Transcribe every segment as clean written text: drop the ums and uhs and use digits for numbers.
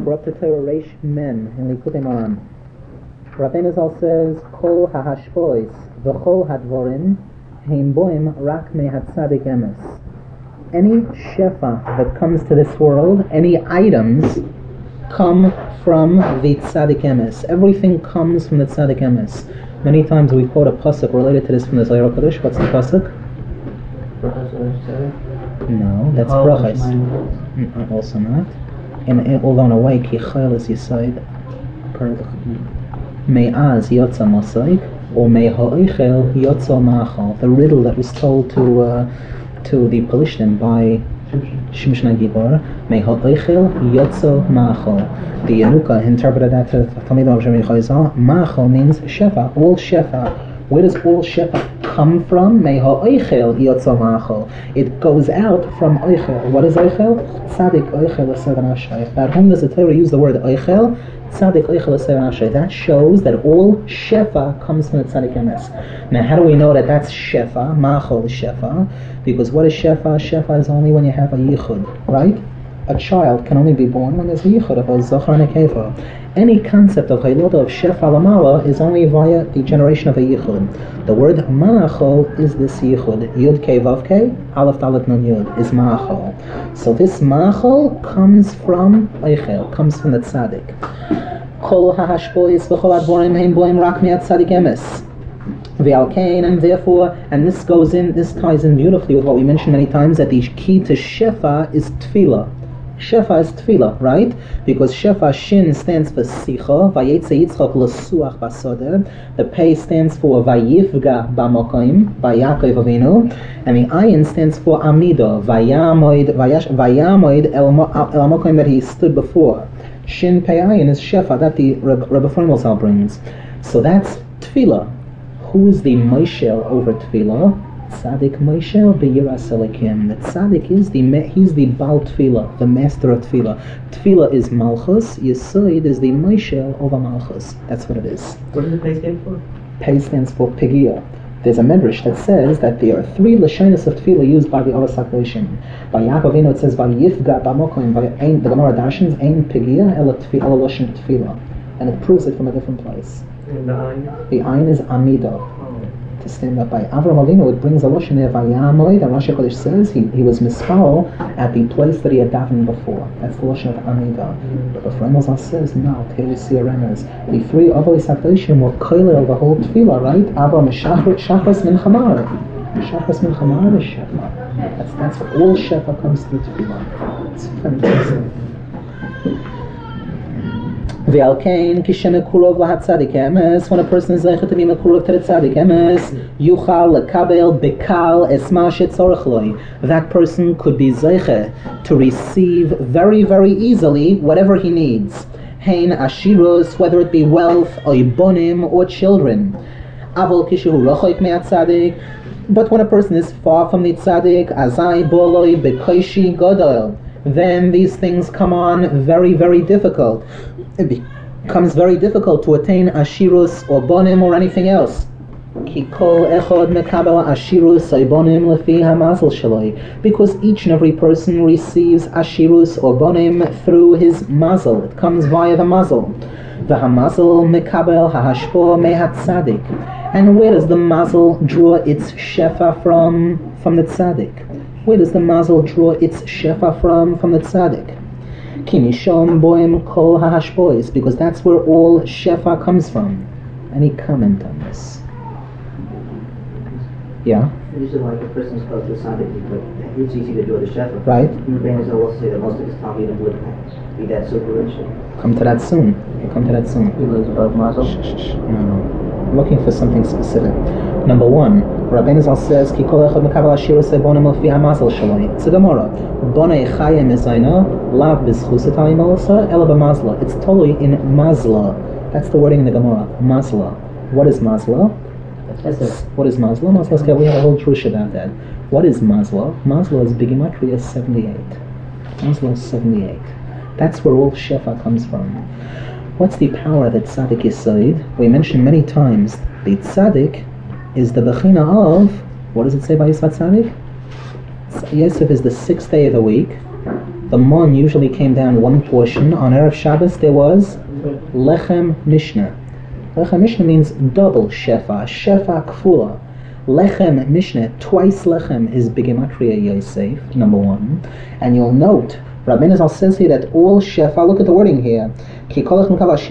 We're up to Torah Reish Mem in Likutei Moharan. Rabbeinu Zal says, Kol hahashpois v'chol hadvorim heim boim rak mehatzadik emes. Any shefa that comes to this world, any items, come from the tzaddik emes. Everything comes from the tzaddik emes. Many times we quote a pasuk related to this from the Zohar Kodesh. What's the pasuk? No, that's brachos. Also not. And although in a way, ki chayil is yisoid, me'az yotza mosaik, or me ha'oichel yotza ma'achal. The riddle that was told to the Pelishtim by Shimshon HaGibor, me ha'oichel yotza ma'achal. The Yanuka interpreted that to Talmid Rav Shimon Chayzal. Ma'achal means shefa, all shefa. Where does all shefa come from? Me ha'oichel yotza ma'achal. It goes out from oichel. What is oichel? Tzadik oichel l'seven ashay. About whom does the Torah use the word oichel? Tzadik oichel l'seven ashay. That shows that all shefa comes from the tzaddik emes. Now, how do we know that that's shefa? Ma'achal is shefa. Because what is shefa? Shefa is only when you have a yichud, right? A child can only be born when there's a yichud of a zochar and a kefa. Any concept of Hayloda of Shefa Lamala is only via the generation of a Yichud. The word Ma'achol is this Yichud. Yud Kei Vav Kei, Aleph Dalet Nun Yud, is Ma'achol. So this Ma'achol comes from Eichel, comes from the Tzaddik. Kol ha'hashpois v'chol advorim heim boim rak mi'at Tzaddik emes. V'alkein, and therefore, and this ties in beautifully with what we mentioned many times, that the key to Shefa is Tefillah. Shefa is tefillah, right? Because Shefa, Shin stands for Sicha, Vayetze Yitzchak L'suach Basodeh. The Pei stands for Vayivga B'Mokoim, Vayakov Avinu, and the Ayin stands for Amido, Vayamoid El Mokoim that he stood before. Shin Pei Ayin is Shefa, that the Rebbe Freimel Zal brings. So that's tefillah. Who is the Moshel over tefillah? Tzaddik Moshel beyiras Elokim. The tzaddik is he's the Baal Tefillah, the master of Tefillah. Tefillah is Malchus. Yesod is the Moshel over Malchus. That's what it is. What does the Pei stand for? Pei stands for Pegia. There's a medrash that says that there are three lashonos of Tefillah used by the Oros HaKadoshim. By Yaakov Avinu it says Vayifga B'Mokoim. The Gemara darshans Ein Pegia Ela Lashon Tefillah, and it proves it from a different place. And the Ayin? The Ayin is Amido. To stand up by Avram Avinu, it brings a lashon there. Vayamoid, and Rashi Kodesh says he was mispal at the place that he had davened before. That's the lashon of Amida. But the Freimel says no. Here we see a remez. The three Oros HaKadoshim were koilel the whole tefillah, right? Avram Shachas Min Chamar. Shachas Min Chamar is shefa. That's what all shefa comes through tefillah. It's fantastic. V'alkein kishem mekurov lahatzadik emes. When a person is zeicha to be mekurov to the tzaddik emes, yuchal lekabel bekal esma shetzorach loy. That person could be zeicha to receive very, very easily whatever he needs. Hein ashirus, whether it be wealth, or bonim, or children. Avol kishu rochoik me'atzadik. But when a person is far from the tzaddik, azai boloi bekoishi godol, then these things come on very, very difficult. It becomes very difficult to attain ashirus or bonim or anything else. Because each and every person receives ashirus or bonim through his mazel. It comes via the mazel. And where does the mazel draw its shefa from the tzaddik? Where does the mazel draw its shefa from the tzaddik? Kinishom boim kol hahashbois, because that's where all shefa comes from. Any comment on this? Yeah? Usually like a person's close to a tzaddik, but it's easy to draw the shefa. Right. And the Rebbeinu will also say that most of his time even would be that super rich. Come to that soon. Come to that soon. He lives above mazel? No. I'm looking for something specific. Number one, Rabbeinu Zal says, Ki kol echad mekabel ashirus bonim lefi hamazal shaloi. It's a Gemara. Bonei chayim mezayna, lav b'zchus etayim also, ela b'mazla. It's totally in mazla. That's the wording in the Gemara. Mazla. What is mazla? What is mazla? Mazla, we have a whole drush about that. What is mazla? Mazla is Bigimatria 78. Mazla is 78. That's where all shefa comes from. What's the power that tzaddik yesod? We mentioned many times the tzaddik is the bechina of, what does it say by Yisvat tzaddik? Yosef is the 6th day of the week, The mon usually came down one portion. On Erev Shabbos there was lechem mishnah. Lechem mishnah means double shefa, shefa kfula. Lechem mishnah, twice lechem is Bigematria Yosef, number one. And you'll note, Rabbi Nizal says here that all shefa, look at the wording here, it comes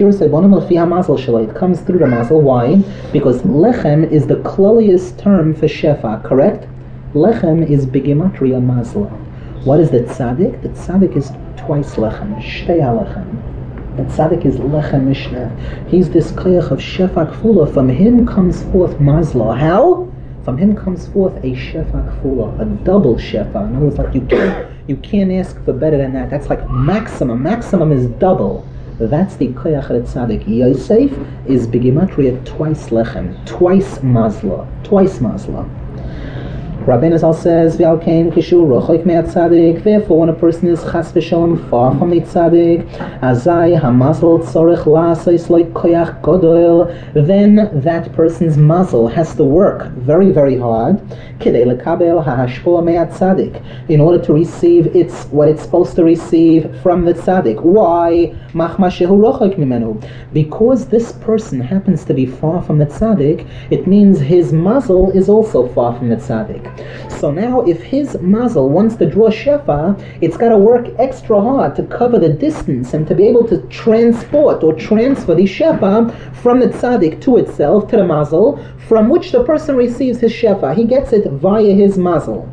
through the mazel. Why? Because lechem is the kloliest term for shefa, correct? Lechem is Bigematria mazla. What is the tzaddik? The tzaddik is twice lechem, shtei lechem. The tzaddik is lechem mishnah. He's this koyach of shefa kfula. From him comes forth mazla. How? From him comes forth a shefa kfula, a double shefa. In other words, like you can't ask for better than that. That's like maximum. Maximum is double. That's the koyach of the tzaddik. Yosef is Bigematria twice lechem, twice mazla, twice mazla. Rabbi Nizal says, "V'alkein kishu rochik me'at tzaddik." Therefore, when a person is chas v'shalom far from the tzaddik, azai hamazal tzorich la'asais loy koyach godol, then that person's mazel has to work very, very hard, kidei lekabel ha'hashpoa me'at tzaddik, in order to receive what it's supposed to receive from the tzaddik. Why? Machma shehu rochik mimenu. Because this person happens to be far from the tzaddik, it means his mazel is also far from the tzaddik. So now if his mazel wants to draw shefa, it's got to work extra hard to cover the distance and to be able to transport or transfer the shefa from the tzaddik to itself, to the mazel, from which the person receives his shefa. He gets it via his mazel.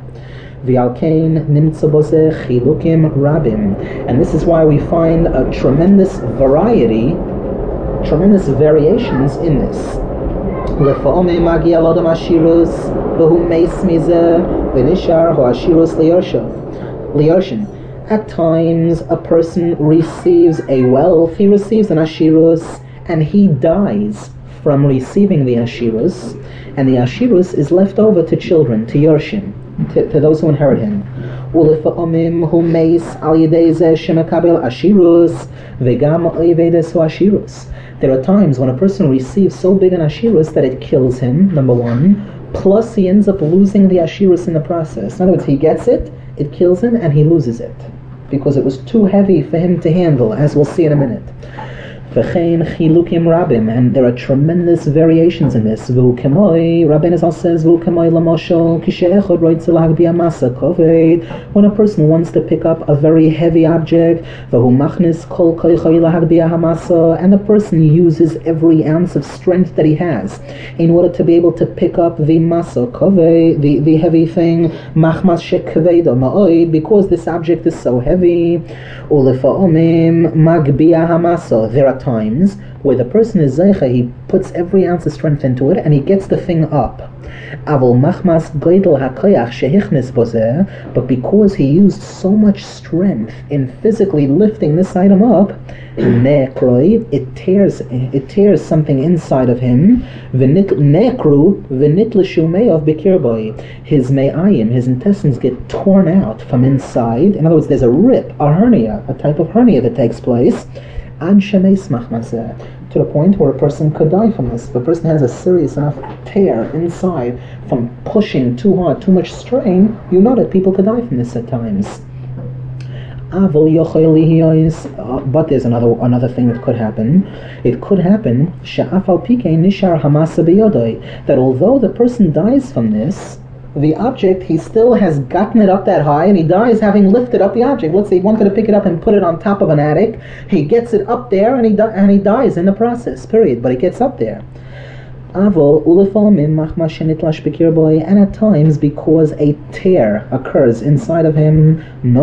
V'alkein nimtza bozeh chilukim rabim. And this is why we find a tremendous variety, tremendous variations in this. Lefa'ome magi alodam ashirus v'hu meis mizeh v'nishar ha'ashirus liyarshin. At times a person receives a wealth, he receives an ashirus, and he dies from receiving the ashirus, and the ashirus is left over to children, to yarshim, to those who inherit him. Ulefa'omim hu meis al yedei zeh shemekabel ashirus v'gam oivedes hu ashirus. There are times when a person receives so big an ashirus that it kills him, number one, plus he ends up losing the ashirus in the process. In other words, he gets it, it kills him, and he loses it, because it was too heavy for him to handle, as we'll see in a minute. V'chein chilukim rabim, and there are tremendous variations in this. V'hu kemoi, Rabbi Nizal says, v'hu kemoi l'moshol, kishe'echod roitze lahagbiya masa koved. When a person wants to pick up a very heavy object, v'hu machnis kol koichoi lahagbiya hamasa, and the person uses every ounce of strength that he has in order to be able to pick up the masa koved, the heavy thing, machmas shekvedo ma'oid, because this object is so heavy. Ulefa'omim magbiya hamasa. There are times where the person is zeicha, he puts every ounce of strength into it and he gets the thing up. Avol machmas goydel hakoyach shehichnis bozeh, but because he used so much strength in physically lifting this item up, nekroi, it tears something inside of him. Nekru v'nitlishu me'ov b'kirboi. His me'ayim, his intestines get torn out from inside. In other words, there's a rip, a hernia, a type of hernia that takes place. To the point where a person could die from this. If a person has a serious enough tear inside from pushing too hard, too much strain, you know that people could die from this at times. But there's another thing that could happen. It could happen that although the person dies from this, the object, he still has gotten it up that high, and he dies having lifted up the object. Let's say he wanted to pick it up and put it on top of an attic. He gets it up there, and he dies in the process, period. But he gets up there. And at times, because a tear occurs inside of him,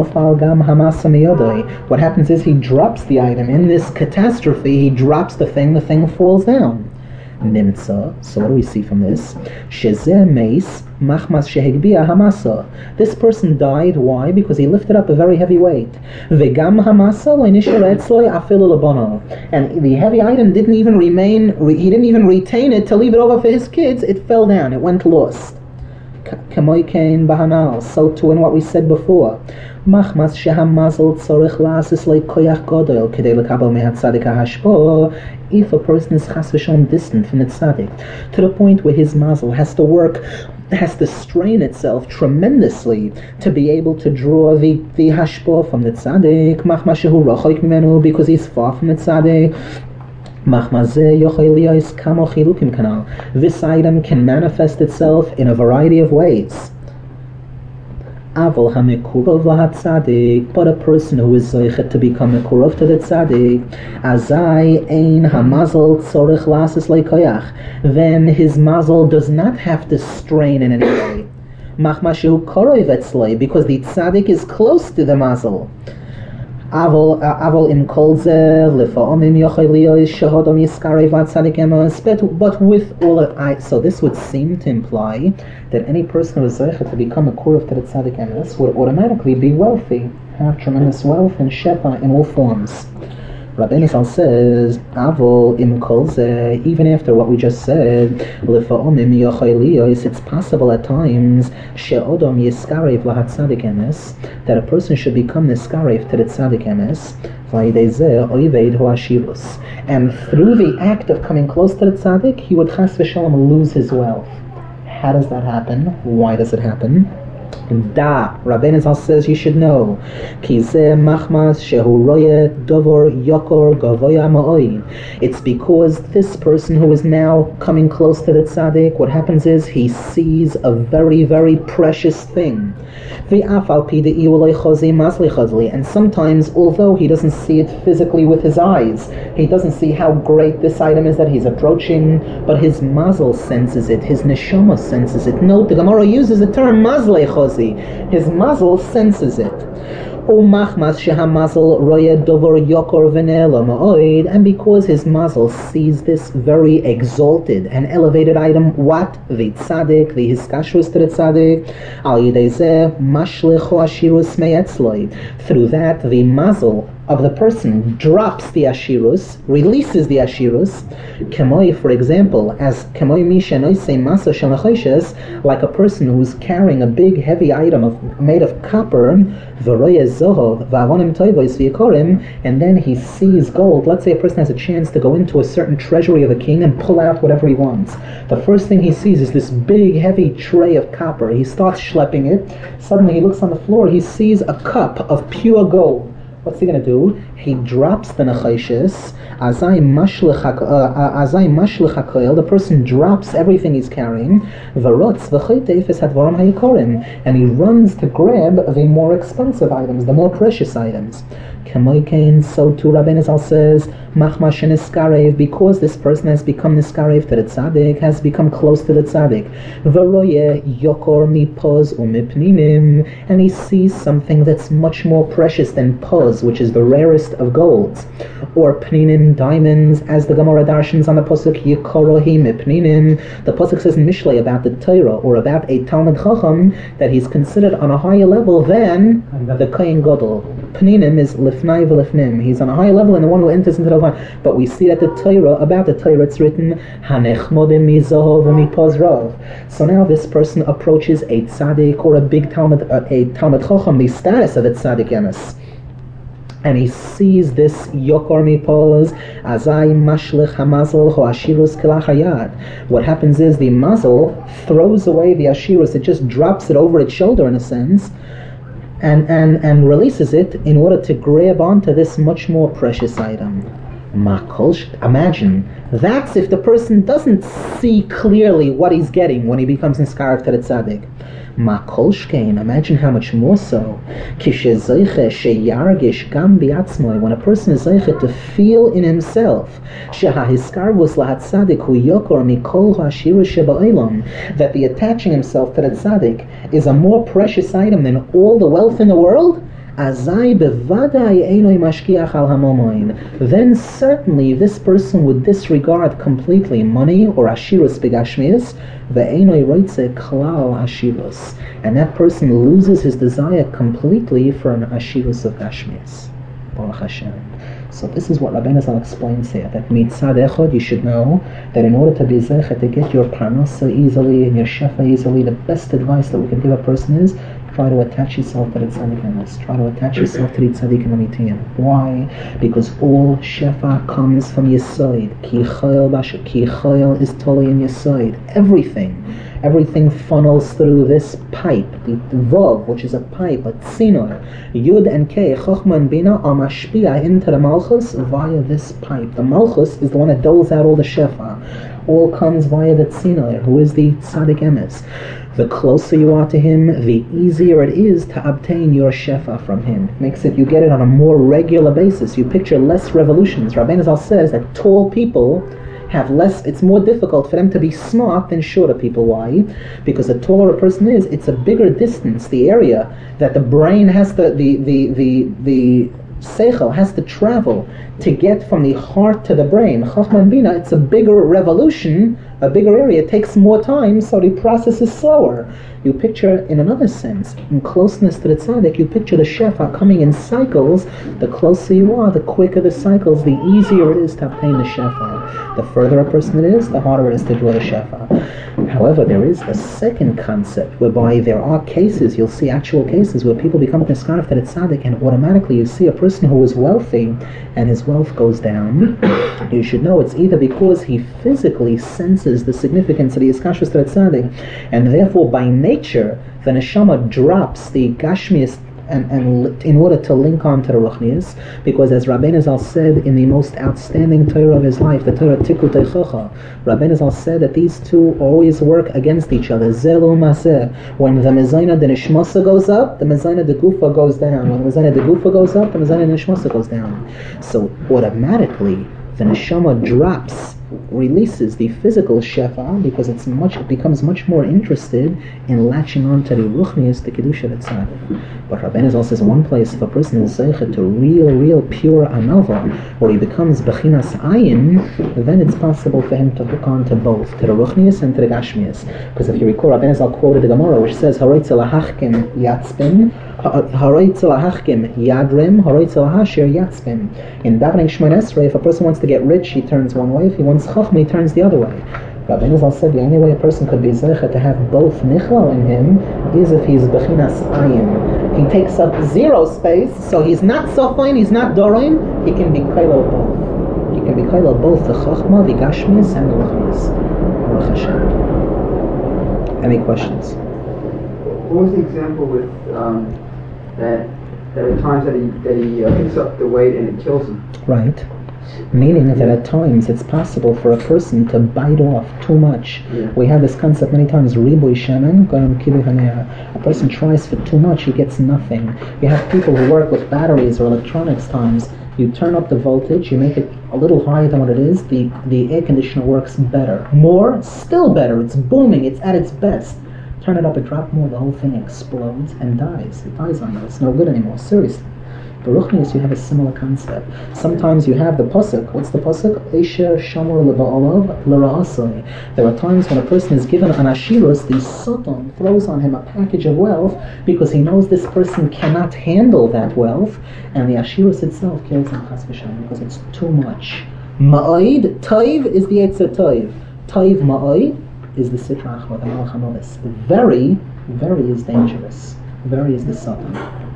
what happens is he drops the item. In this catastrophe, he drops the thing falls down. Nimtza. So what do we see from this? Shezeh meis machmas shehegbiya hamasa. This person died. Why? Because he lifted up a very heavy weight. Vegam hamasa lo'nishar etzloi afilu labono. And the heavy item didn't even remain. He didn't even retain it to leave it over for his kids. It fell down. It went lost. Kamoikein bahanal. So too in what we said before. Machmas shehamazal tzorich la'asis le'koyach godol kedei lekabel mehat tzadik hashpo. If a person is chas v'shalom distant from the tzaddik to the point where his mazel has to work has to strain itself tremendously to be able to draw the hashpah from the tzaddik, machma shehu rachok mimenu, because he's far from the tzaddik. This item can manifest itself in a variety of ways. But a person who is zoichet to become mekurov to the tzaddik, azai ein hamazal tzorich lasis leikoyach, then his mazel does not have to strain in any way. Machma shehu korov etzlei, because the tzaddik is close to the mazel. Avol in kol zeh lefa'omim yochel liyois shehodom yiskarev ad tzaddik emes. But with all of so this would seem to imply that any person who is zoichet to become a kurov to the tzaddik emes would automatically be wealthy, have tremendous wealth and shefa in all forms. Rabbeinu Zal says, Avol im kol zeh, even after what we just said, lefa'omim yochel liyois, it's possible at times she'odom yiskarev lahat tzaddik emes, that a person should become niskarev to the tzaddik emes, and through the act of coming close to the tzaddik, he would chas v'shalom lose his wealth. How does that happen? Why does it happen? Da, Rabbeinu Zal says you should know. It's because this person who is now coming close to the tzaddik, what happens is he sees a very, very precious thing. And sometimes, although he doesn't see it physically with his eyes, he doesn't see how great this item is that he's approaching, but his mazel senses it, his neshama senses it. Note, the Gemara uses the term mazle chozi. His mazel senses it. And because his mazel sees this very exalted and elevated item, what? The tzaddik, the hiskashrus to the tzaddik, through that the mazel of the person drops the ashirus, releases the ashirus. Kemoi, for example, as kemoi misha noisei masa shel nechoshes, like a person who's carrying a big heavy item made of copper, v'roye zohov v'avonim toivos v'yikorim, and then he sees gold. Let's say a person has a chance to go into a certain treasury of a king and pull out whatever he wants. The first thing he sees is this big heavy tray of copper. He starts schlepping it. Suddenly he looks on the floor. He sees a cup of pure gold. What's he going to do? He drops the nechoshes. Azai mashlich hakoil. The person drops everything he's carrying. V'rotz v'chayteif es hadvarim hayikorim, and he runs to grab the more expensive items, the more precious items. Kamoikein, so too Rabbeinu Zal says, machma sheniskarev, because this person has become niskarev to the tzaddik, has become close to the tzaddik. V'roye yokor mipoz umipninim, and he sees something that's much more precious than poz, which is the rarest of golds, or pninim, diamonds, as the Gemara darshans on the pasuk yikorohi mipninim. The pasuk says in Mishlei about the Torah or about a Talmud Chacham that he's considered on a higher level than the Kohen Gadol. Pninim is lifnai v'lifnim. He's on a higher level than the one who enters into the Levant. But we see that about the Torah, it's written hanechmodim mizohov v'mipoz rav. So now this person approaches a tzaddik or a big Talmud Chacham, the status of the tzaddik emes, and he sees this yokor mipos azai mashlich hamazal ho ashirus kelachayad. What happens is the mazel throws away the ashirus. It just drops it over its shoulder in a sense, and releases it in order to grab onto this much more precious item. Imagine, that's if the person doesn't see clearly what he's getting when he becomes niskarev to the tzaddik. Imagine how much more so. When a person is zeiche to feel in himself that the attaching himself to the tzaddik is a more precious item than all the wealth in the world, then certainly this person would disregard completely money or ashirus begashmius, and that person loses his desire completely for an ashirus of gashmius. Baruch Hashem. So this is what Rabbeinu Zal explains here, that mitzad echad, you should know that in order to be zeicha to get your parnasa easily and your shefa easily, the best advice that we can give a person is try to attach yourself to the tzaddik emes. Try to attach yourself to the tzaddik amitiyim. Why? Because all shefa comes from Yesod. Ki chayil is totally in Yesod. Everything Everything funnels through this pipe, the Vav, which is a pipe, a tzinor. Yud and K, Chochma and Bina, are mashpia into the Malchus via this pipe. The Malchus is the one that doles out all the Shefa. All comes via the tzinor, who is the Tzaddik Emes. The closer you are to him, the easier it is to obtain your shefa from him. Makes it, you get it on a more regular basis. You picture less revolutions. Rabbeinu Zal says that tall people have less, it's more difficult for them to be smart than shorter people. Why? Because the taller a person is, it's a bigger distance, the area that the brain has to, the seichel has to travel to get from the heart to the brain. Chachma and Bina, it's a bigger revolution, a bigger area. It takes more time, so the process is slower. You picture, in another sense, in closeness to the tzaddik, you picture the shefa coming in cycles. The closer you are, the quicker the cycles, the easier it is to obtain the shefa. The further a person it is, the harder it is to draw the shefa. However, there is a second concept whereby there are cases, you'll see actual cases, where people become niskaref to the tzaddik, and automatically you see a person who is wealthy and his wealth goes down. You should know it's either because he physically senses the significance of the iskashus to the tzaddik, and therefore by nature the neshama drops the gashmius and in order to link on to the ruchnius, because as Rabbeinu Zal said in the most outstanding Torah of his life, the Torah Tikutei Chocha, Rabbeinu Zal said that these two always work against each other. Zelu Maseh. When the mezayna de nishmasa goes up, the mezayna de gufa goes down. When the mezayna de gufa goes up, the mezayna de nishmasa goes down. So automatically the neshama drops, releases the physical shefa, because it becomes much more interested in latching on to the ruchnius, the kedusha tzaddik. But Rabbeinu Zal says one place, if a person is zeichet to real pure anava, where he becomes bechinas ayin, then it's possible for him to hook on to both, to the ruchnius and to the gashmius. Because if you recall, Rabbeinu Zal quoted the Gemara, which says, Haroitz lahachkim yatzpin, Haroitz lahachkim yadrim, Haroitz lahashir yatzpin. In davening Shemona Esrei, if a person wants to get rich, he turns one way. If he wants chachma, he turns the other way. Rabbeinu Zal said the only way a person could be zeichet to have both nichlal in him is if he's bechinas ayin. He takes up zero space, so he's not sofain, he's not dorain, he can be kailo both. He can be kailo both the chachma, the gashmis, and the ruchnis. Baruch Hashem. Any questions? What was the example with that at times that he picks up the weight and it kills him? Right. Meaning that at times it's possible for a person to bite off too much. Yeah. We have this concept many times, ribui shemen, a person tries for too much, he gets nothing. You have people who work with batteries or electronics times, you turn up the voltage, you make it a little higher than what it is, the air conditioner works better. More, still better, it's booming, it's at its best. Turn it up a drop more, the whole thing explodes and dies. It dies on you, it's no good anymore, seriously. Baruchnius, you have a similar concept. Sometimes you have the pasuk. What's the pasuk? Esher shamor le'ba'alav l'ra'asai. There are times when a person is given an ashirus, the Satan throws on him a package of wealth because he knows this person cannot handle that wealth, and the ashirus itself kills him chas v'shalom because it's too much. Ma'id, taiv is the Yetzer Taiv. Taiv ma'id is the Sitra Achma, the Malach HaNovis. Very, very is dangerous. Very is the Satan.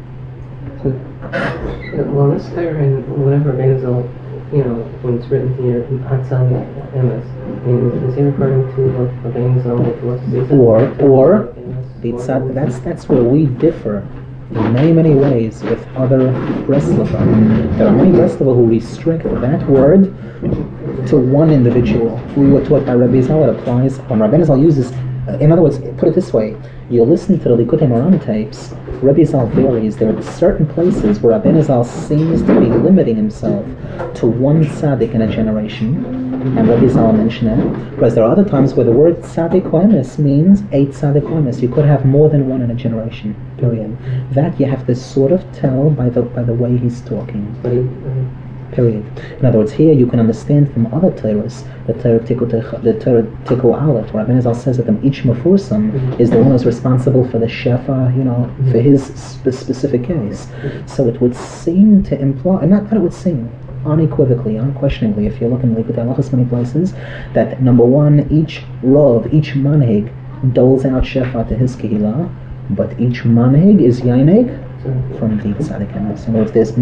Well, this Torah and whatever Rabbeinu Zal, when it's written here, Hatzal Emes, is he referring to what Rabbeinu Zal was? Or that's where we differ in many ways with other Breslova. There are many Breslova who restrict that word to one individual. We were taught by Rabbi Zal, it applies when Rabbeinu Zal uses. In other words, put it this way: you listen to the Likutei Moharan tapes. Rabbi Zal varies. There are certain places where Rabbeinu Zal seems to be limiting himself to one tzaddik in a generation, and Rabbi Zal mentioned that. Whereas there are other times where the word tzaddik oemes means a tzaddik oemes. You could have more than one in a generation. Period. That you have to sort of tell by the way he's talking. Period. In other words, here you can understand from other Torahs, the Torah Tiku Aleph, where Rabbeinu Zal says that each Mefursam is the one who's responsible for the Shefa, for his specific case. So it would seem to imply, not that it would seem, unequivocally, unquestioningly, if you look in Likutei Halachos many places, that number one, each Rav, each Manhig doles out Shefa to his Kehillah, but each Manhig is Yainig from the tzaddik emes. In other words, there's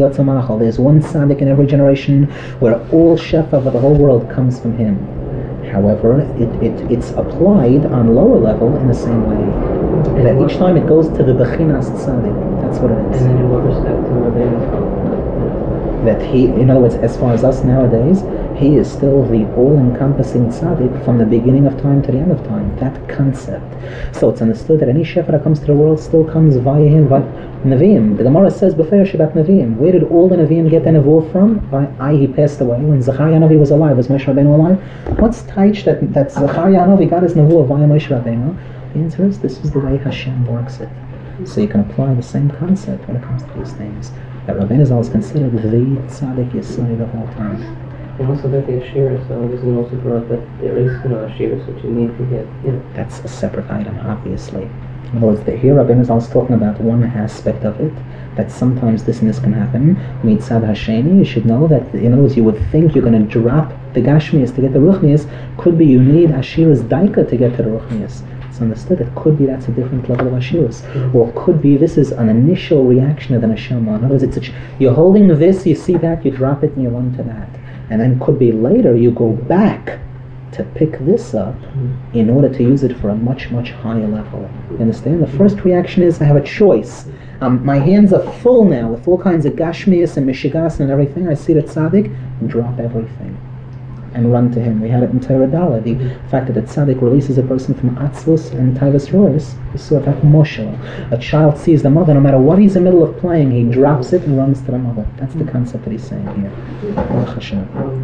one tzaddik in every generation where all shefa of the whole world comes from him. However, it's applied on lower level in the same way. That each time it goes to the Bechinas Tzaddik. That's what it is. And then in what respect to Rabbeinu? That he, in other words, as far as us nowadays, he is still the all-encompassing tzaddik from the beginning of time to the end of time. That concept. So it's understood that any shefa that comes to the world still comes via him, via Nevi'im. The Gemara says before Shabbat Nevi'im. Where did all the Nevi'im get their nevuah from? He passed away. When Zechariah Hanavi was alive, was Moshe Rabbeinu alive? What's taich that Zechariah Hanavi got his nevuah via Moshe Rabbeinu? The answer is this is the way Hashem works it. So you can apply the same concept when it comes to these things. That Rabbeinu Zal is considered the tzaddik yesod of all time. And also that the Ashiras, so this is also brought that there is, Ashiras which you need to get, That's a separate item, obviously. In other words, here Rabbeinu Zal is talking about one aspect of it, that sometimes this and this can happen. Mitzad Hashemi, you should know that, in other words, you would think you're going to drop the Gashmias to get the Ruchnias. Could be you need Ashira's Daika to get to the Ruchnias. It's understood. It could be that's a different level of Ashiras. Or it could be this is an initial reaction of the Neshama. In other words, you're holding this, you see that, you drop it and you run to that. And then it could be later you go back to pick this up in order to use it for a much, much higher level. You understand? The first reaction is I have a choice. My hands are full now with all kinds of Gashmias and Mishigas and everything. I see the tzaddik and drop everything and run to him. We had it in Torah Dala, the fact that the tzaddik releases a person from Atzvus and Taivas Rois. We saw that Moshe. A child sees the mother, no matter what he's in the middle of playing, he drops it and runs to the mother. That's the concept that he's saying here. Baruch Hashem.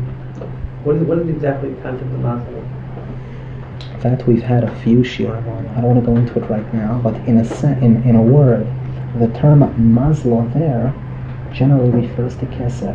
What is exactly the concept of Maslow? That we've had a few shiurim on. I don't want to go into it right now, but in a word, the term Maslow there generally refers to Keser.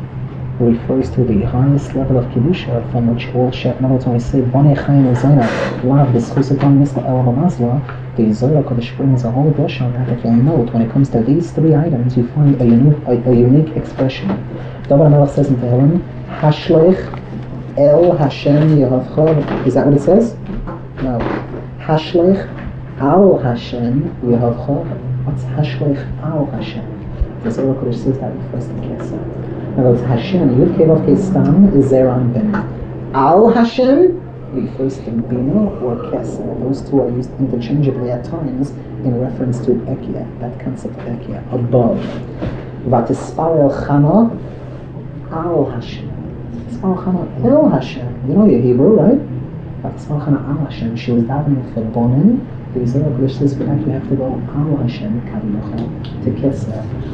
Refers to the highest level of Kedusha from which all Shech, in other words, when we say Bonei Chaim U'Zaina, Lav, this Chusaton Misla El Masla, the Zohar Kodesh brings a whole brush on that. If you'll note, when it comes to these three items, you find a unique expression. David HaMelech says in Tehillim, Hashleich El Hashem Yehavcha. Is that what it says? No. Hashleich Al Hashem Yehavcha. What's Hashleich Al Hashem? The Zohar Kodesh says that refers to Keser. In other words, Hashem, Yud Kei Vav Kei Stam is Zeran Ben. Al Hashem refers to Bina or Keser. Those two are used interchangeably at times in reference to Ekia, that concept of Ekia, above. Vatisparel Chana Al Hashem. Vatisparel Chana El Hashem. You know your Hebrew, right? Vatisparel Chana Al Hashem. She was davening for Bonin. The Zohar Kodesh says we actually have to go Al Hashem Kaviyachal to Keser.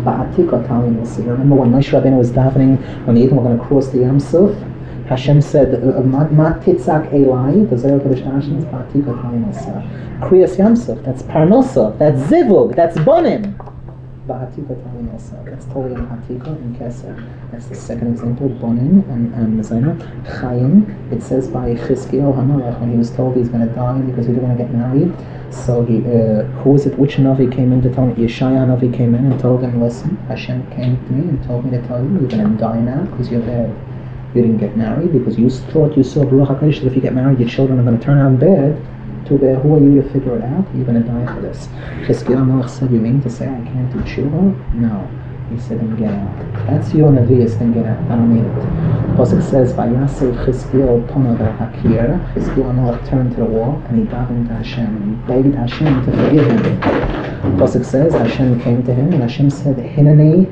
Remember when Moshe Rabbeinu was davening when the Yidden were going to cross the Yam Suf? Hashem said, "Ma titzak Elai." The Zohar Kodesh mentions Ba'atika Talinasa. Kriyas Yam Suf. That's Parnosa. That's Zivug. That's Bonim. Ba'atika Talinasa. That's totally in Atika and Keser. That's the second example. Bonim and Zaina. Chaim. It says by Chizkiyahu HaMelech when he was told he's going to die because he was going to get married. So he, who was it? Which Navi came in to tell him? Yeshaya Navi came in and told him, "Listen, Hashem came to me and told me to tell you you're going to die now because you're bad. You didn't get married because you thought you saw Baruch HaKodesh that if you get married, your children are going to turn out bad. Too bad. Who are you to figure it out? You're going to die for this." Chizkiyahu HaMelech said, "You mean to say I can't do tshuva?" No. He said, "Then get out. That's your Navius. Then get out. I don't need it." Pasuk says, "Vayasev Chizkiyahu Panav al Hakir." Chizkiyahu HaMelech turned to the wall and he davened to Hashem and he begged Hashem to forgive him. Pasuk says, Hashem came to him and Hashem said, "Hineni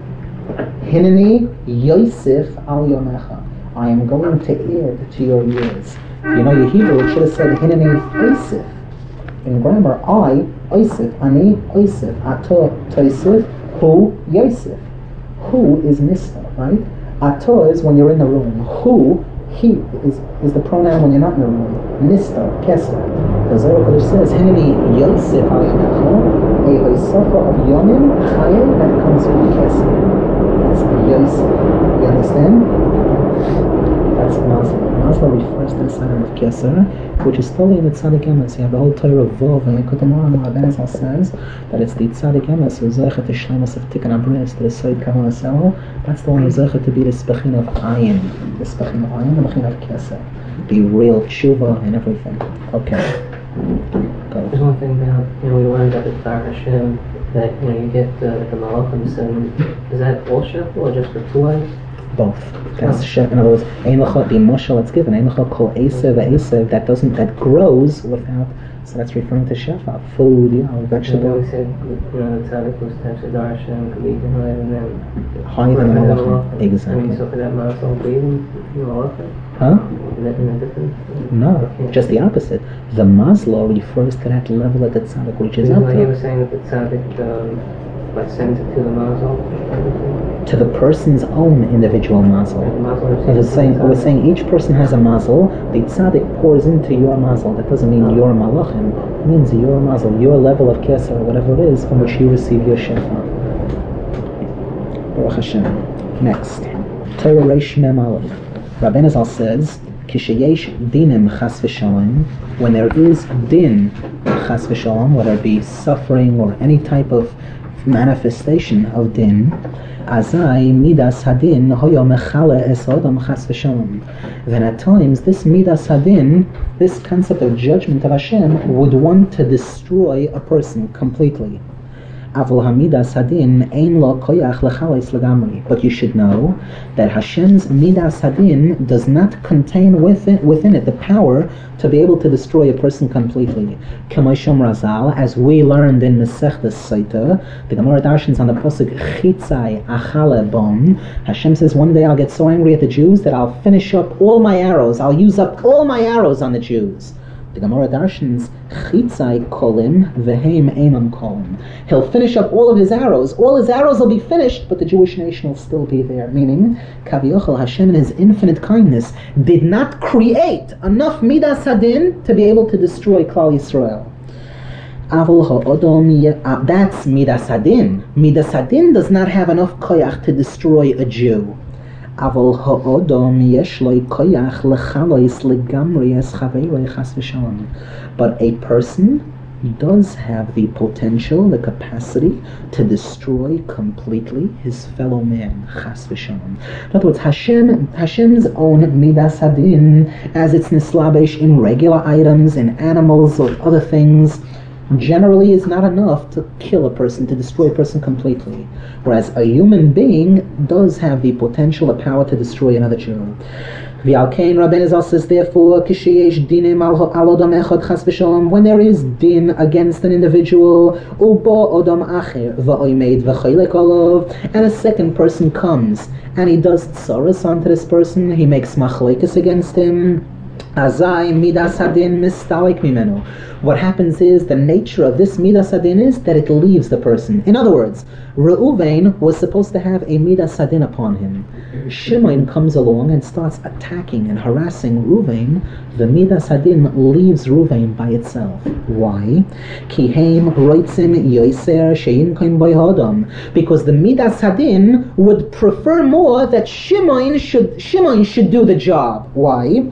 Yosef al Yomecha." I am going to add to your years. You know your Hebrew, it should have said Hineni Yosef. In grammar, I, Yosef, Ani, Yosef, Ato, Tosef, Hu, Yosef. Who is Mr., right? Ato is when you're in the room. Who, he, is the pronoun when you're not in the room. Mr., Keser. The Zohar Kodesh says, Hineni Yosef al Yomecha, a Hosofa of Yomim, Chayim, that comes from Keser. That's Yosef. You understand? That's Maslow. Maslow refers to the sign of Keser, which is totally in the Tzaddik Emes. You have the whole Torah of Vov, and Yekut HaMoran Rabbeinu Zal says that it's the Tzaddik Emes who zeichet to Shleimus of Tikkun HaBris, to the Soid Kavan HaSel. That's the one who zeichet to be the Spechin of Ayin, the Spechin of Ayin, the Spechin of Keser, the real tshuva and everything. Okay. Go. There's one thing about, we learned about the Tzar Hashem, that, you get the Malach and the 7. Is that all Shefel or just for 2 eyes? Both. That's in other words, ein lecha, the mashal that's given, ein lecha kol esev v'esev, that grows without. So that's referring to shefa, food, vegetables. We said, the tzaddik was Tasha Darshan, could be and then Higher than the malachim. Exactly. So for that mazel breathing, Huh? Is that in a different? No, just the opposite. The mazlo refers to that level that the tzaddik reaches up Like he to. was saying that the tzaddik sends it to the mazel. To the person's own individual mazel. We're saying each person has a mazel. The tzaddik pours into your mazel. That doesn't mean your malachim. It means your mazel, your level of keser, or whatever it is, from which you receive your shefa. Baruch Hashem. Next, Torah Reish Mem Aleph. Rabbeinu Zal says, "Kisheyesh dinim chas v'shalom." When there is din chas v'shalom, whether it be suffering or any type of manifestation of din, azai midas hadin hoyo mechale es odam chas v'shalom. Then at times this midas hadin, this concept of judgment of Hashem, would want to destroy a person completely. Avol hamidas hadin ein lo koyach lechales legamri. But you should know that Hashem's midas hadin does not contain within it the power to be able to destroy a person completely. K'moishom Razal, as we learned in Masechtas Saita, the Gemara darshans on the pasuk Chitzai Achale Bom. Hashem says, one day I'll get so angry at the Jews that I'll finish up all my arrows. I'll use up all my arrows on the Jews. The Gemara darshans Chitzai Kolim Vehem Einam Kolim. He'll finish up all of his arrows. All his arrows will be finished, but the Jewish nation will still be there. Meaning, Kaviochel, Hashem in His infinite kindness did not create enough midas hadin to be able to destroy Klal Yisrael. Avol ha'odom, that's midas hadin. Midas hadin does not have enough koyach to destroy a Jew. Avol ha'odom yesh lo koyach lechalois legamri es chaveiroi chas v'shalom. But a person does have the potential, the capacity to destroy completely his fellow man, chas v'shalom. In other words, Hashem's own midas hadin, as it's nislabesh in regular items, in animals or other things, generally is not enough to kill a person, to destroy a person completely. Whereas a human being does have the potential, the power to destroy another Jew. V'alkein Rabbeinu Zal says, therefore, kisheyesh dinim al odam echad chas v'shalom, when there is din against an individual, ubo odam acher v'oimed v'choylek olav, and a second person comes and he does tsaras onto this person, he makes machlekes against him, azai midas hadin mistalik mimenu. What happens is, the nature of this midas hadin is that it leaves the person. In other words, Reuven was supposed to have a midas hadin upon him. Shimon comes along and starts attacking and harassing Reuven. The midas hadin leaves Reuven by itself. Why? Kiheim roitzim yoiser shein koim boyhodom. Because the midas hadin would prefer more that Shimon should do the job. Why?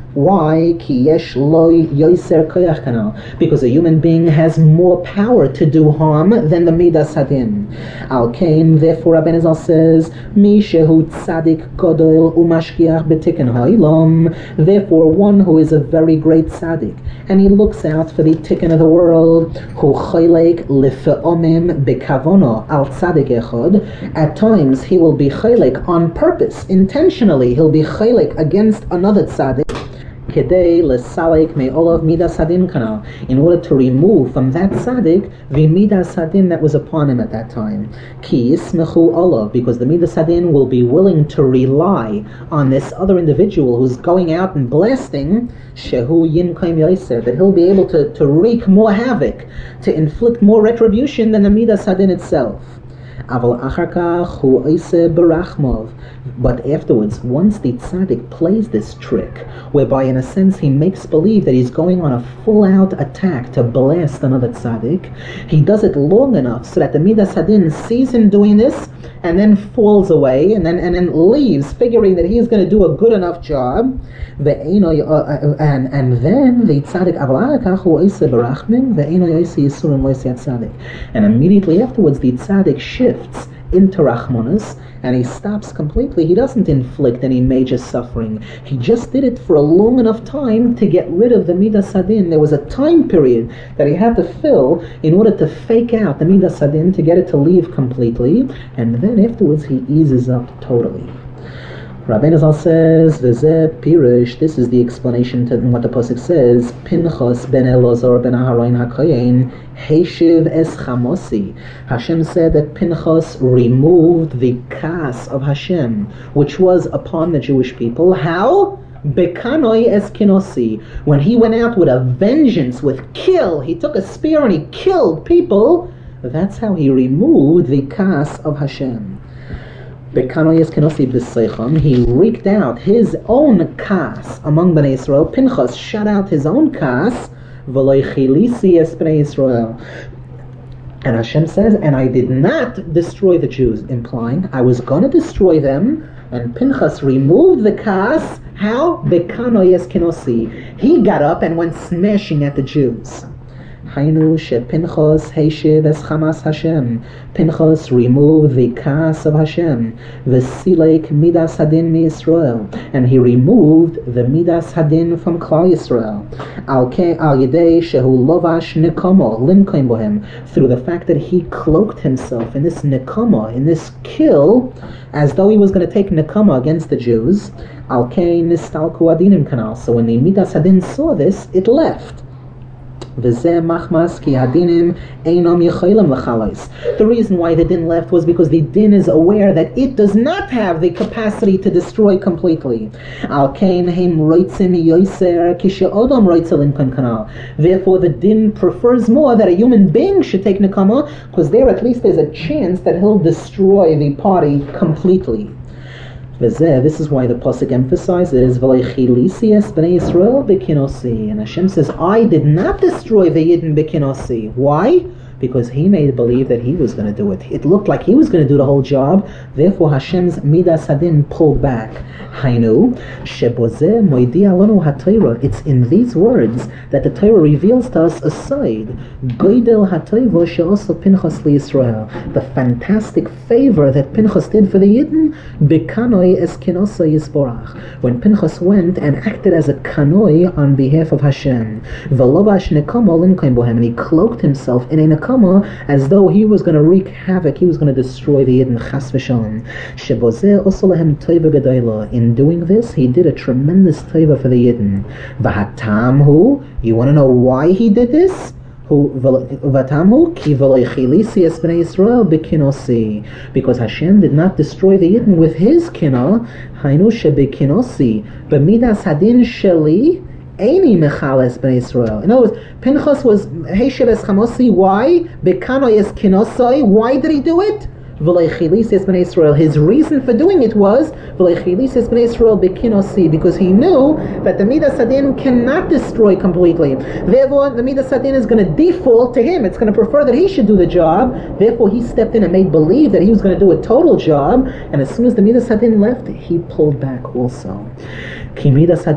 Why? Ki yesh lo yoiser koyach kanal. Because a human being has more power to do harm than the midas hadin. Al kain, therefore Rabbeinu Zal says, Mi shehu tzadik godol umashkiach betikkun ha'olam. Therefore, one who is a very great tzadik, and he looks out for the tikkun of the world, hu choylek lefe'omim bekavono al tzadik echad. At times he will be choylek on purpose, intentionally. He'll be choylek against another tzadik. Kedei lesalek me'olav midas hadin kanal, in order to remove from that tzaddik the midas hadin that was upon him at that time. Ki yismechu olav, because the midas hadin will be willing to rely on this other individual who's going out and blasting, shehu yinkaim yoiser, that he'll be able to wreak more havoc, to inflict more retribution than the midas hadin itself. Aval achar kach hu oiseh berachmov. But afterwards, once the tzaddik plays this trick, whereby in a sense he makes believe that he's going on a full-out attack to blast another tzaddik, he does it long enough so that the midas hadin sees him doing this and then falls away and then leaves, figuring that he's going to do a good enough job. And then the tzaddik and immediately afterwards the tzaddik shifts into Rachmanis, and he stops completely. He doesn't inflict any major suffering. He just did it for a long enough time to get rid of the midas hadin. There was a time period that he had to fill in order to fake out the midas hadin, to get it to leave completely, and then afterwards he eases up totally. Rabbeinu Zal says, "V'zeh pirush." This is the explanation to what the pasuk says. Pinchas ben Elazar ben Aharon HaKohen Heishiv es Chamosi. Hashem said that Pinchas removed the kas of Hashem, which was upon the Jewish people. How? Bekanoi es kinosi. When he went out with a vengeance, with kill, he took a spear and he killed people. That's how he removed the kas of Hashem. He wreaked out his own kas among Bnei Israel. Pinchas shut out his own kas. And Hashem says, and I did not destroy the Jews, implying I was going to destroy them. And Pinchas removed the kas. How? He got up and went smashing at the Jews. Hainu Pinchas Heishiv es Chamas Hashem. Pinchas removed the kas of Hashem. V'silek midas hadin mi Yisrael, and he removed the midas hadin from Klal Yisrael. Al yedei shehu lovash nekamo limkoim bohem, through the fact that he cloaked himself in this nekama, in this kill, as though he was going to take nekama against the Jews. Al kein nistalku adinim kanal. So when the midas hadin saw this, it left. The reason why the din left was because the din is aware that it does not have the capacity to destroy completely. Therefore the din prefers more that a human being should take nekama, because there at least there's a chance that he'll destroy the party completely. This is why the pasuk emphasizes b'nei Yisrael b'kinosi, and Hashem says, I did not destroy the Yidden b'kinosi. Why? Because he made believe that he was going to do it. It looked like he was going to do the whole job. Therefore Hashem's midas hadin pulled back. Hainu shebozeh moidi alonu haTorah. It's in these words that the Torah reveals to us a side. Goydel haTorah she'osa Pinchas liYisrael. The fantastic favor that Pinchas did for the Yidden. Bekanoi es kinosa yisborach. When Pinchas went and acted as a kanoi on behalf of Hashem. V'lovash nekama limkoim bohem, and he cloaked himself in a nekama as though he was going to wreak havoc, he was going to destroy the Yidden, chas v'shalom. Shebozeh osa lahem tova gedola. In doing this, he did a tremendous tova for the Yidden. V'hatam hu, you want to know why he did this? Because Hashem did not destroy the Yidden with his kina. Hainu shebekinosi b'midas hadin sheli Eini mechales b'nei Israel. In other words, Pinchas was Heishiv es Chamosi. Why? Bekanoi es kinosoi. Why did he do it? V'leichilis es b'nei Israel. His reason for doing it was v'leichilis es b'nei Israel b'kinosi, because he knew that the midas hadin cannot destroy completely. Therefore, the midas hadin is going to default to him. It's going to prefer that he should do the job. Therefore, he stepped in and made believe that he was going to do a total job. And as soon as the midas hadin left, he pulled back also. Because the midas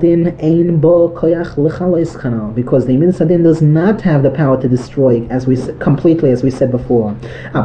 hadin does not have the power to destroy, completely, as we said before. But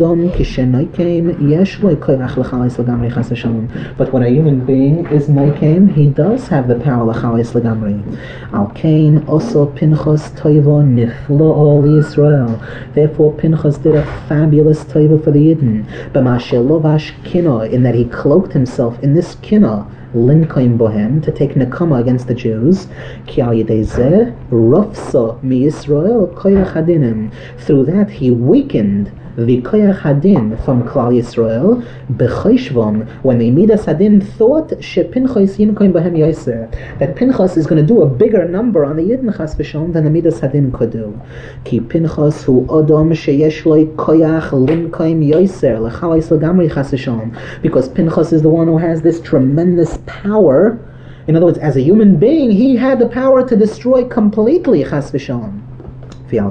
when a human being is noikem, he does have the power l'chalis legamri. Al kain also Pinchas toiva niflo li Yisrael. Therefore, Pinchas did a fabulous toiva for the Yidden. B'mashe lovash kina, in that he cloaked himself in this kina. Linkoim bohem, to take nekama against the Jews. Ki al yedei zeh rafsa mi Yisrael koyach hadinim. Through that he weakened the koyach hadin from Klal Yisrael. B'choshvom, when the midas hadin thought shepinchas yinkoim bohem yoser, that Pinchas is going to do a bigger number on the Yidden chas v'shalom than the midas hadin could do. Ki Pinchas hu odom sheyesh lo koyach linkoim yoser l'chalos legamri chas v'shalom, because Pinchas is the one who has this tremendous power. In other words, as a human being, he had the power to destroy completely chas v'shalom. Through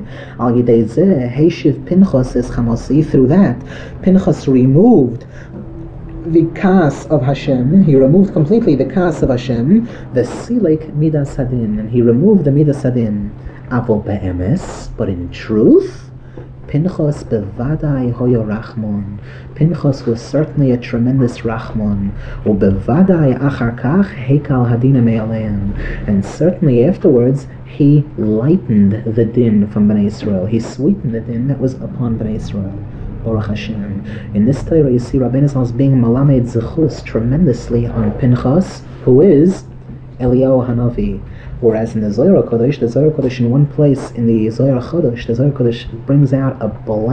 that, Pinchas removed the kas of Hashem. He removed completely the kas of Hashem, the silek midas hadin, and he removed the midas hadin. Avol be'emes, but in truth, Pinchas bevadai hoyo rachmon. Pinchas was certainly a tremendous rachmon. Ubevadai achar kach heikal hadina me'aleim. And certainly afterwards, he lightened the din from Bnei Israel. He sweetened the din that was upon Bnei Israel. Baruch Hashem. In this Torah, you see Rabbeinu Zal is being malamed zechus tremendously on Pinchas, who is Eliyahu Hanavi. Whereas in the Zohar Kodesh in one place in the Zohar Chodesh, the Zohar Kodesh brings out a